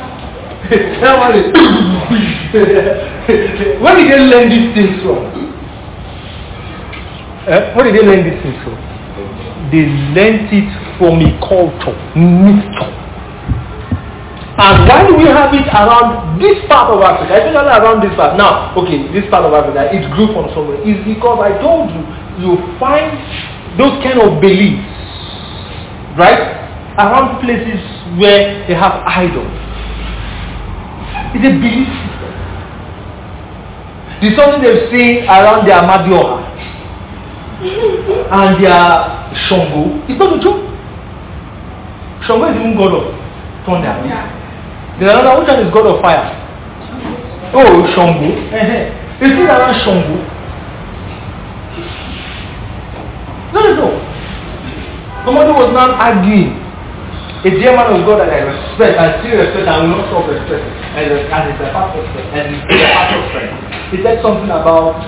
Where did they learn these things from? Where did they learn these things from? They learned it from a culture, mixture. And why do we have it around this part of Africa? Especially around this part. Now, okay, this part of Africa, it grew from somewhere. It's because I told you, you find those kind of beliefs, right? Around places where they have idols. It's a belief system. There's something they've seen around their Amadioha and their Shango. It's not a joke. Shango is even God of thunder. Yeah. There's another, which one is God of fire? Oh, Shango. It's still around Shango. No. Somebody was not arguing. A dear man of God that I respect, I still respect, I will not stop respecting. And it's a part of strength. And it's a part of strength. He said something about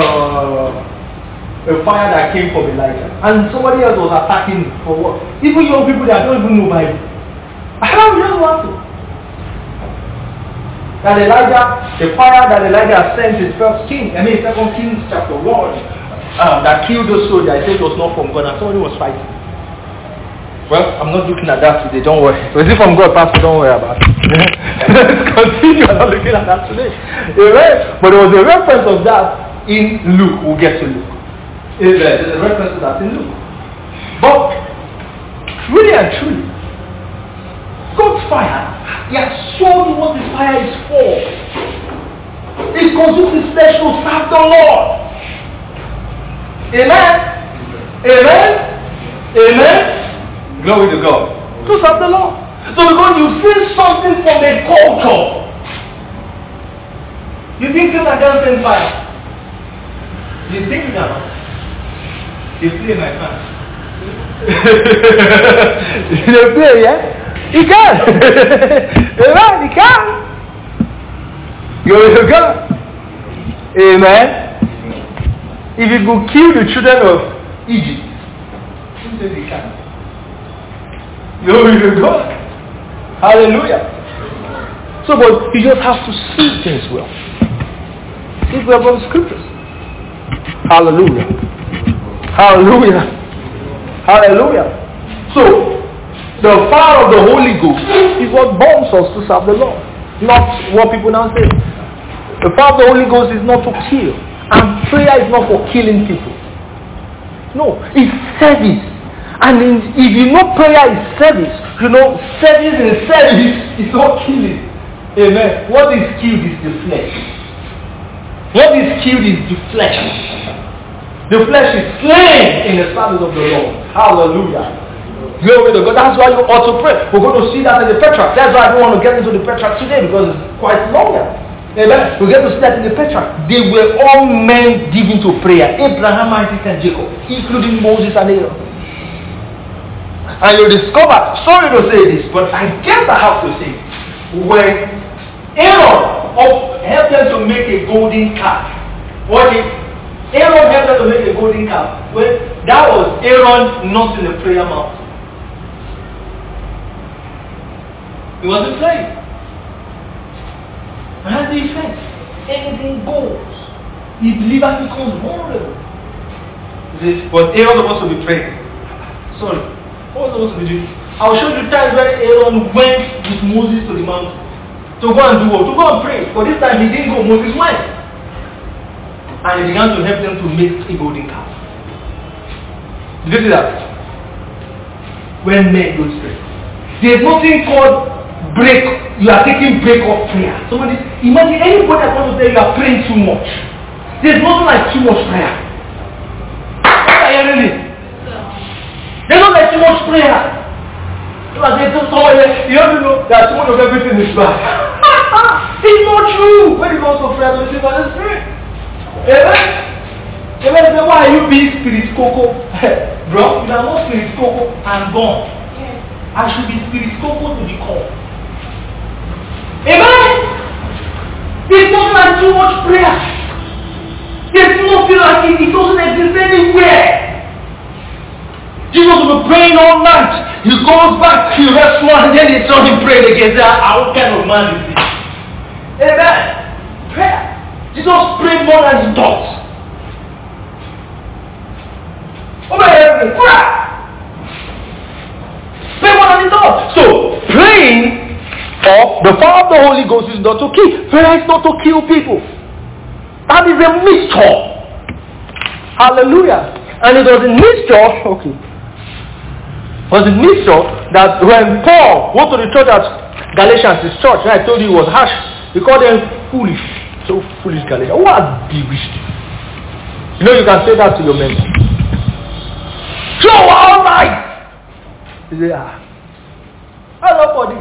a fire that came from Elijah. And somebody else was attacking for what? Even young people that don't even know Bible. How do you want to? That Elijah, the fire that Elijah sent is 2 Kings chapter 1, that killed those soldiers. I said it was not from God, and somebody was fighting. Well, I'm not looking at that today, don't worry. Was it from God, Pastor? Don't worry about it. Let's continue. I'm not looking at that today. Amen. But there was a reference of that in Luke. We'll get to Luke. There's a reference to that in Luke. But, really and truly, God's fire, He has shown you what His fire is for. It consumes His flesh to serve the Lord. Amen? Amen? Amen? Glory to God. To serve the Lord. So because you feel something from the culture, you think you can dance in fire. You think you cannot. You play my fans. You play, yeah? He can. Amen, he can. You can. Amen. If you could kill the children of Egypt, who says he can? Glory to God. Hallelujah. So, but you just have to see things well. See well from the scriptures. Hallelujah. Hallelujah. Hallelujah. So, the fire of the Holy Ghost is what bonds us to serve the Lord. Not what people now say. The fire of the Holy Ghost is not to kill. And prayer is not for killing people. No, it's service. And if you know prayer is service, service in service is not killing. Amen. What is killed is the flesh. What is killed is the flesh. The flesh is slain in the service of the Lord. Hallelujah. Glory to God. That's why you ought to pray. We're going to see that in the Petrarch. That's why I don't want to get into the Petrarch today because it's quite longer. Amen. We're going to see that in the Petrarch. They were all men given to prayer. Abraham, Isaac, and Jacob, including Moses and Aaron. And you discover, sorry to say this, but I guess I have to say, when Aaron helped them to make a golden calf, Aaron helped them to make a golden calf. Well, that was Aaron not in the prayer mountain. He wasn't praying. And that's the effect. Anything goes. The believer becomes vulnerable. But Aaron was supposed to be praying. Sorry. What was supposed to be doing? I'll show you times where Aaron went with Moses to the mountain. To go and do what? To go and pray. But this time he didn't go. Moses went. And he began to help them to make a golden calf. Did you see that? When men go pray. There's nothing called break. You are taking break of prayer. Imagine anybody that wants to say you are praying too much. There's nothing like too much prayer. What are you really? There's not like too much prayer. There's just someone there, you have to know that too much of everything is bad. It's not true. When it comes to prayer, to receive by the Spirit. Amen? Amen. Say, why are you being spirit coco? Bro, you are not spirit coco and gone. I should be spirit coco to the core. Amen? It's not like too much prayer. There's nothing like it doesn't exist anywhere. Jesus will be praying all night. He goes back, he rests more, and then he saw him praying again. What kind of man is this? Amen. Prayer. Jesus prayed more than he thought. Prayer. Pray more than he thought. So, praying or the power of the Holy Ghost is not to kill. Prayer is not to kill people. That is a mixture. Hallelujah. And it was a mixture, it was a mixture that when Paul went to the church at Galatians, his church, and I told you it was harsh, he called them foolish. So foolish Galatians. Who has bewitched you? You can say that to your members. So all right. You say, I love body.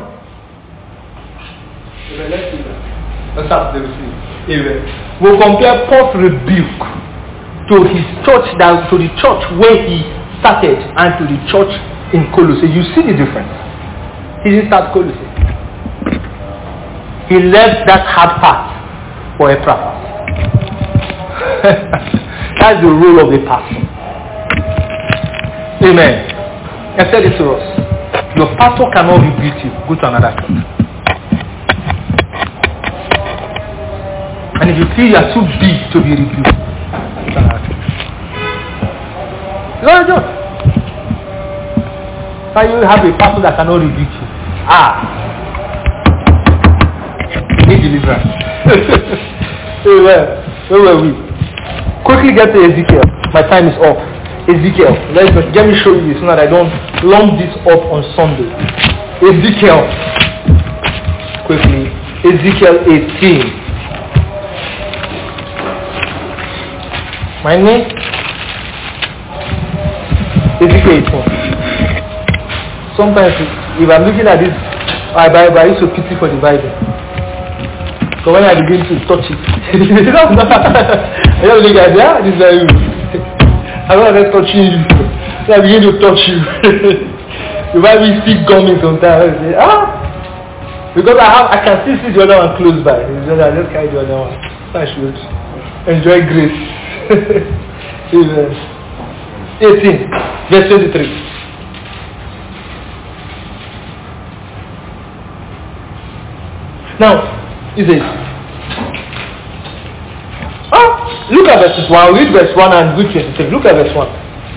Let's see that. Let's have the receive. Amen. We'll compare Paul's rebuke to his church, to the church where he started, and to the church in Colossae. You see the difference. He didn't start Colossae. He left that hard path for a purpose. That's the role of a pastor. Amen. I said it to us. Your pastor cannot rebuke you. Go to another church. And if you feel you are too big to be rebuked, go to another church. Go to church. How you have a pastor that cannot rebuke you? You need deliverance. Where were we? Quickly get to Ezekiel. My time is up. Ezekiel. Let me show you this so that I don't lump this up on Sunday. Ezekiel. Quickly. Ezekiel 18. My name? Ezekiel 18. Sometimes if I'm looking at this I used to pity for the Bible. So when I begin to touch it, I don't look at that. This is you. I'm not just touching you. So I begin to touch you. The Bible is still gumming sometimes. I say, because I can still see the other one close by. I just carry the other one. So I should enjoy grace. Amen. 18, verse 23. Now, he says, look at verse 1. Read verse 1 and read 23. Look at verse 1.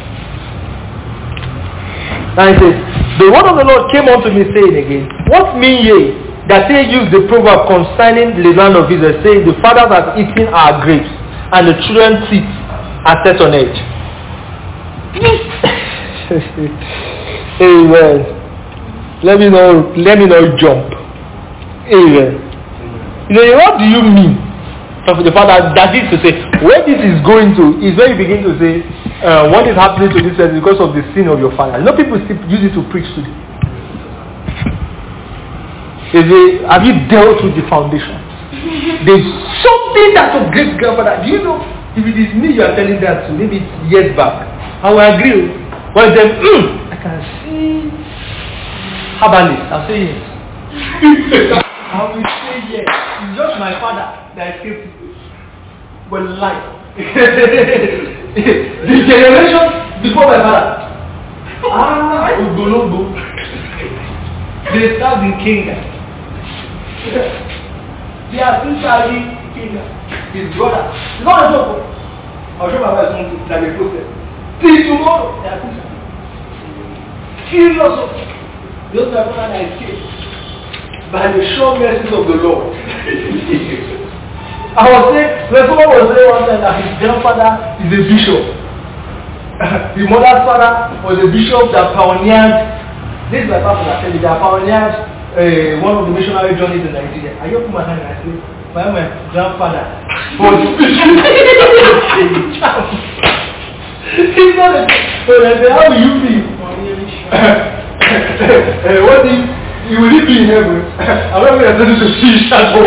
Now he says, the word of the Lord came unto me, saying again, what mean ye that they use the proverb concerning the land of Israel, saying, the fathers have eaten our grapes, and the children's teeth are set on edge. Amen. Let me know jump. Amen. You know, what do you mean? Of the fact that is to say, where this is going to is where you begin to say, what is happening to this is because of the sin of your father. You know, people still use it to preach today. They say, have you dealt with the foundation? There's something that your great grandfather. Do you know? If it is me you are telling that to, maybe it's years back, I will agree. But then, I can see herbalist. I'll say yes. I will say yes. It's just my father that escaped it. But life. The generation before my father. Ugologo. They served in Kenya. They are still serving Kenya. His brother. It's not a joke. I'll show my wife something that they process. Till tomorrow, they are still serving. Serious. Those are brother that escaped. By the sure mercies of the Lord. I was saying, when someone was saying one time that his grandfather is a bishop. The mother's father was a bishop that pioneered. This is my pastor that said that pioneered one of the missionary journeys in Nigeria. I just put my hand and I said, my grandfather was a bishop. He's not a bishop. So I said, how do you feel? What do you will be in heaven? I'm not going to tell you to see shadow.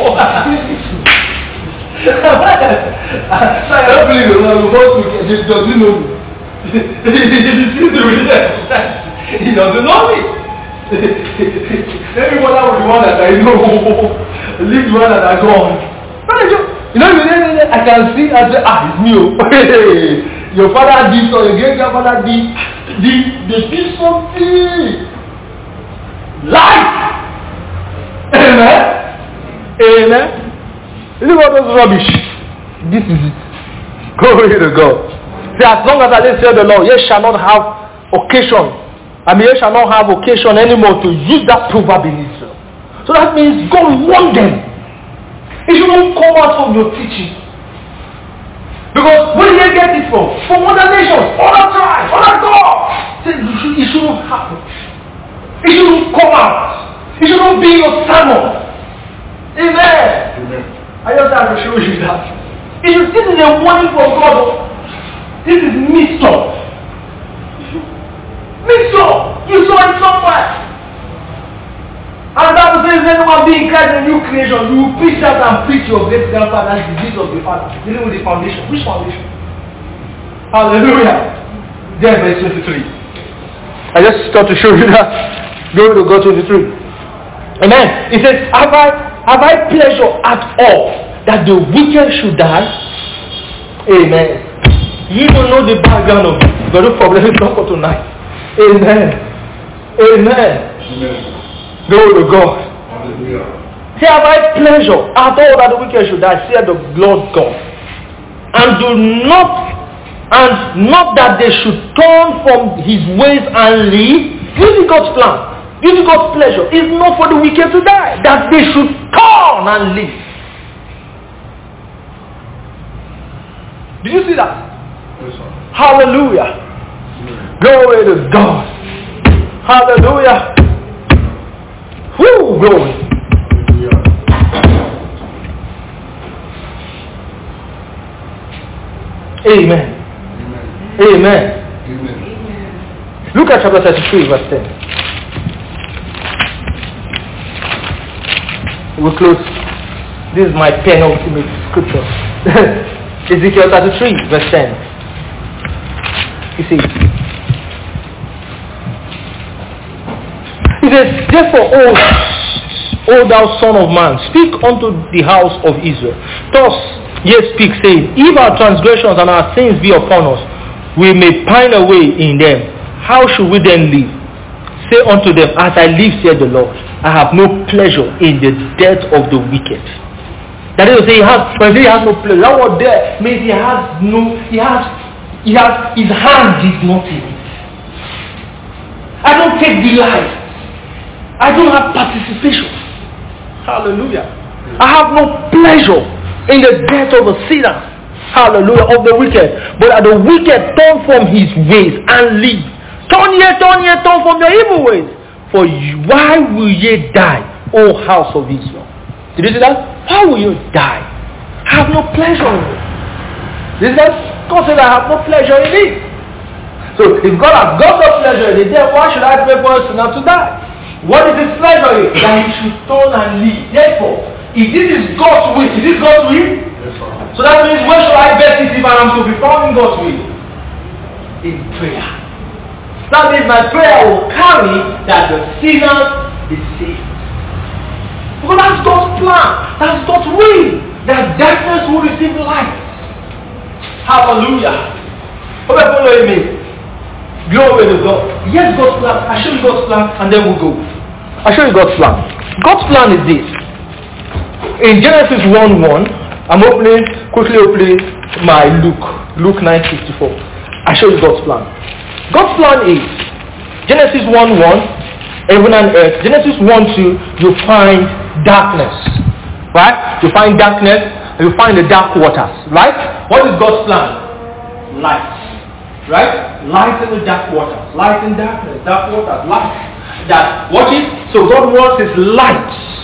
I don't believe it. I'm supposed to he doesn't know me. He doesn't know me. Everyone else was the one that I know. Leave the one that I go on. You know, I can see and say, it's me. Your father did or your great grandfather did. They did something. Life! Amen? Amen? Look at those rubbish. This is it. Glory to God. See, as long as I didn't say the Lord, ye shall not have occasion. Ye shall not have occasion anymore to use that proverb in Israel. So that means God warned them. It shouldn't come out from your teaching. Because where did they get it from? From other nations, other tribes, other gods. It shouldn't happen. It shouldn't come out. It shouldn't be your sermon. Amen. Amen. I just have to show you that. This is a warning from God. This is mixed up. Mixed up. You saw it somewhere. And that says anyone being Christ a new creation. You will preach that and preach your great grandfather's disease of the father. Dealing with the foundation. Which foundation? Hallelujah. There, verse 23. I just thought to show you that. Go to God 23. Amen. He says, have I pleasure at all that the wicked should die? Amen. You don't know the background of it. But no problem, it's not for tonight. Amen. Amen. Amen. Go to God. Hallelujah. Say, have I pleasure at all that the wicked should die? Said the Lord God. And not that they should turn from his ways and live. This is God's plan. This is God's pleasure. It's not for the wicked to die. That they should turn and live. Did you see that? Yes, sir. Hallelujah. Yes. Glory to God. Hallelujah. Woo, glory. Yeah. Amen. Amen. Amen. Amen. Look at chapter 33, verse 10. We'll close. This is my penultimate scripture. Ezekiel 33, verse 10. You see. It says, therefore, O thou son of man, speak unto the house of Israel. Thus ye speak, saying, if our transgressions and our sins be upon us, we may pine away in them. How should we then live? Say unto them, as I live, said the Lord, I have no pleasure in the death of the wicked. That is to say, when he has no pleasure, that word there means his hand is not in it. I don't take delight. I don't have participation. Hallelujah. I have no pleasure in the death of a sinner. Hallelujah. Of the wicked. But that the wicked turn from his ways and live. Turn from your evil ways. For why will ye die, O house of Israel? Did you see that? Why will you die? I have no pleasure in it. Did you see that? God said I have no pleasure in it. So if God has got no pleasure in it, then why should I pray for a sinner to die? What is his pleasure in? That he should turn and live. Therefore, if this is God's will, is this God's will? Yes, so that means where should I bet it if I am to be found in God's will? In prayer. That means my prayer will carry that the sinner is saved. Because that's God's plan. That's God's will. That darkness will receive light. Hallelujah. Hope you're following me. Glory to God. Yes, God's plan. I'll show you God's plan and then we'll go. I'll show you God's plan. God's plan is this. In Genesis 1:1, I'm quickly opening my Luke 9:54. I'll show you God's plan. God's plan is Genesis 1:1, heaven and earth. Genesis 1:2, you find darkness. Right? You find darkness and you find the dark waters. Right? What is God's plan? Light. Right? Light in the dark waters. Light in darkness. Dark waters. Light. That. Watch it. So God wants his light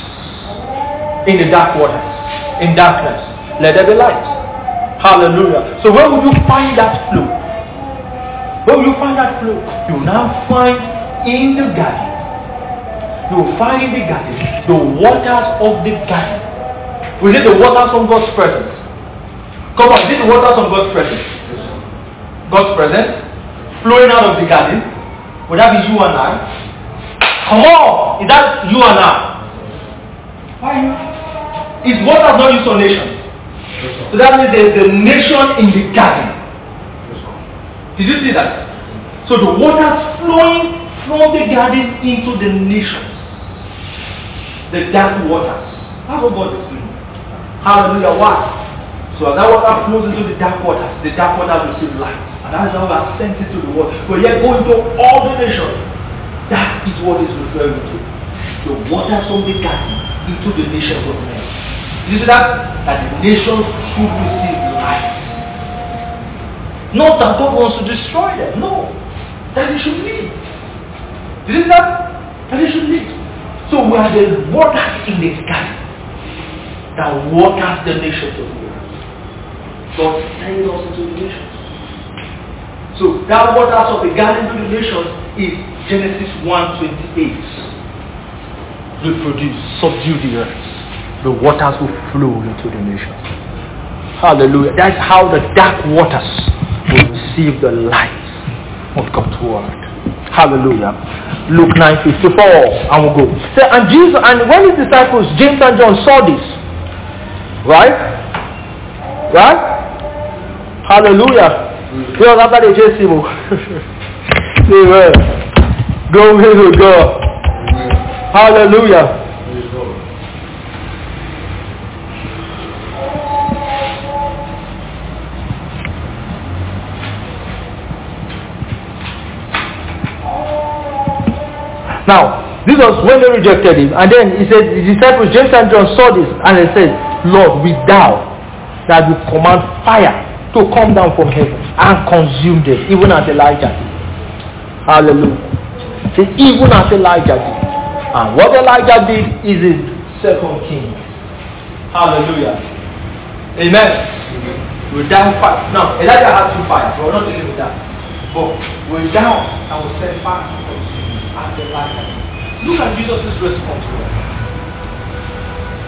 in the dark waters. In darkness. Let there be light. Hallelujah. So where will you find that flow? Where will you find that flow? You will now find in the garden. You will find in the garden the waters of the garden. Is it the waters from God's presence? Come on, is it the waters from God's presence? God's presence flowing out of the garden. Would that be you and I? Come on! Is that you and I? Why you? Is waters not used for nations? So that means there is a nation in the garden. Did you see that? So the waters flowing from the garden into the nations. The dark waters. That's what God is doing. Hallelujah. Why? So as that water flows into the dark waters receive light. And that's how we are sent into the world. But yet going to all the nations. That is what is referring to. The waters from the garden into the nations of men. You see that? That the nations should receive light. Not that God wants to destroy them. No. That they should live. You see that? That they should live. So we are the waters in the garden that waters the nations of the world. God sends us into the nations. So that waters of the garden to the nations is Genesis 1:28. Reproduce, subdue the earth. The waters will flow into the nations. Hallelujah. That's how the dark waters will receive the light of God's word. Hallelujah. Luke 9:54. And we'll go. So, and when his disciples, James and John, saw this, right? Hallelujah. Because after they chased him, amen. Glory to God. Hallelujah. Now, this was when they rejected him. And then he said, the disciples, James and John, saw this and they said, Lord, we doubt that we command fire to come down from heaven and consume them, even as Elijah did. Hallelujah. Say, even as Elijah did. And what Elijah did is in 2 Kings. Hallelujah. Amen. We're down fire. Now, Elijah had 2 fires. We're not dealing with that. But we're down and we'll send fire to consume as Elijah did. Look at Jesus' response to that.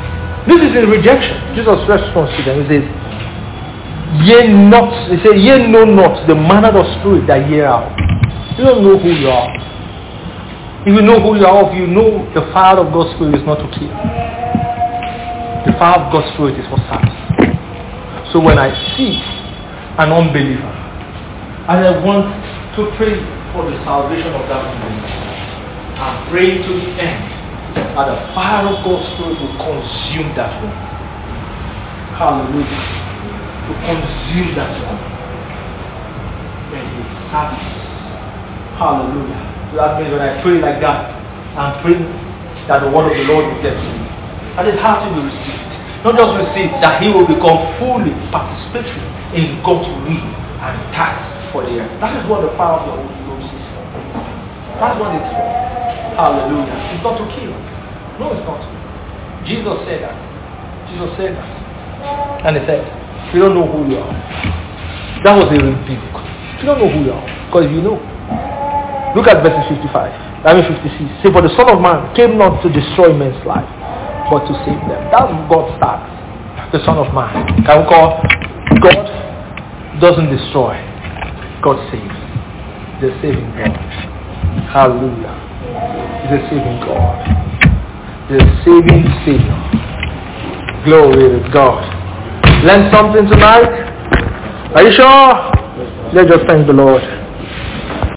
This is in rejection. Jesus' response to them, he says, ye know not the manner of spirit that ye are. You don't know who you are. If you know who you are, if you know the fire of God's Spirit is not to kill. The fire of God's Spirit is for service. So when I see an unbeliever and I want to pray for the salvation of that unbeliever, I'm praying to the end that the fire of God's Spirit will consume that one. Hallelujah. To consume that one. And his service. Hallelujah. So that means when I pray like that, I'm praying that the word of the Lord will get to me. And his heart will be received. Not just received, that he will become fully participatory in God's will and task for the earth. That is what the power of the Holy Ghost is for. That's what it's for. Hallelujah. It's not to kill. No, it's not. Jesus said that. Jesus said that. And he said, you don't know who you are. That was a rebuke. You don't know who you are. Because if you know. Look at verses 56. Say, for the Son of Man came not to destroy men's life, but to save them. That's God's start. The Son of Man. Can we call God doesn't destroy. God saves. The saving God. Hallelujah. The saving God. The saving Savior. Glory to God. Learn something tonight? Are you sure? Let's just thank the Lord.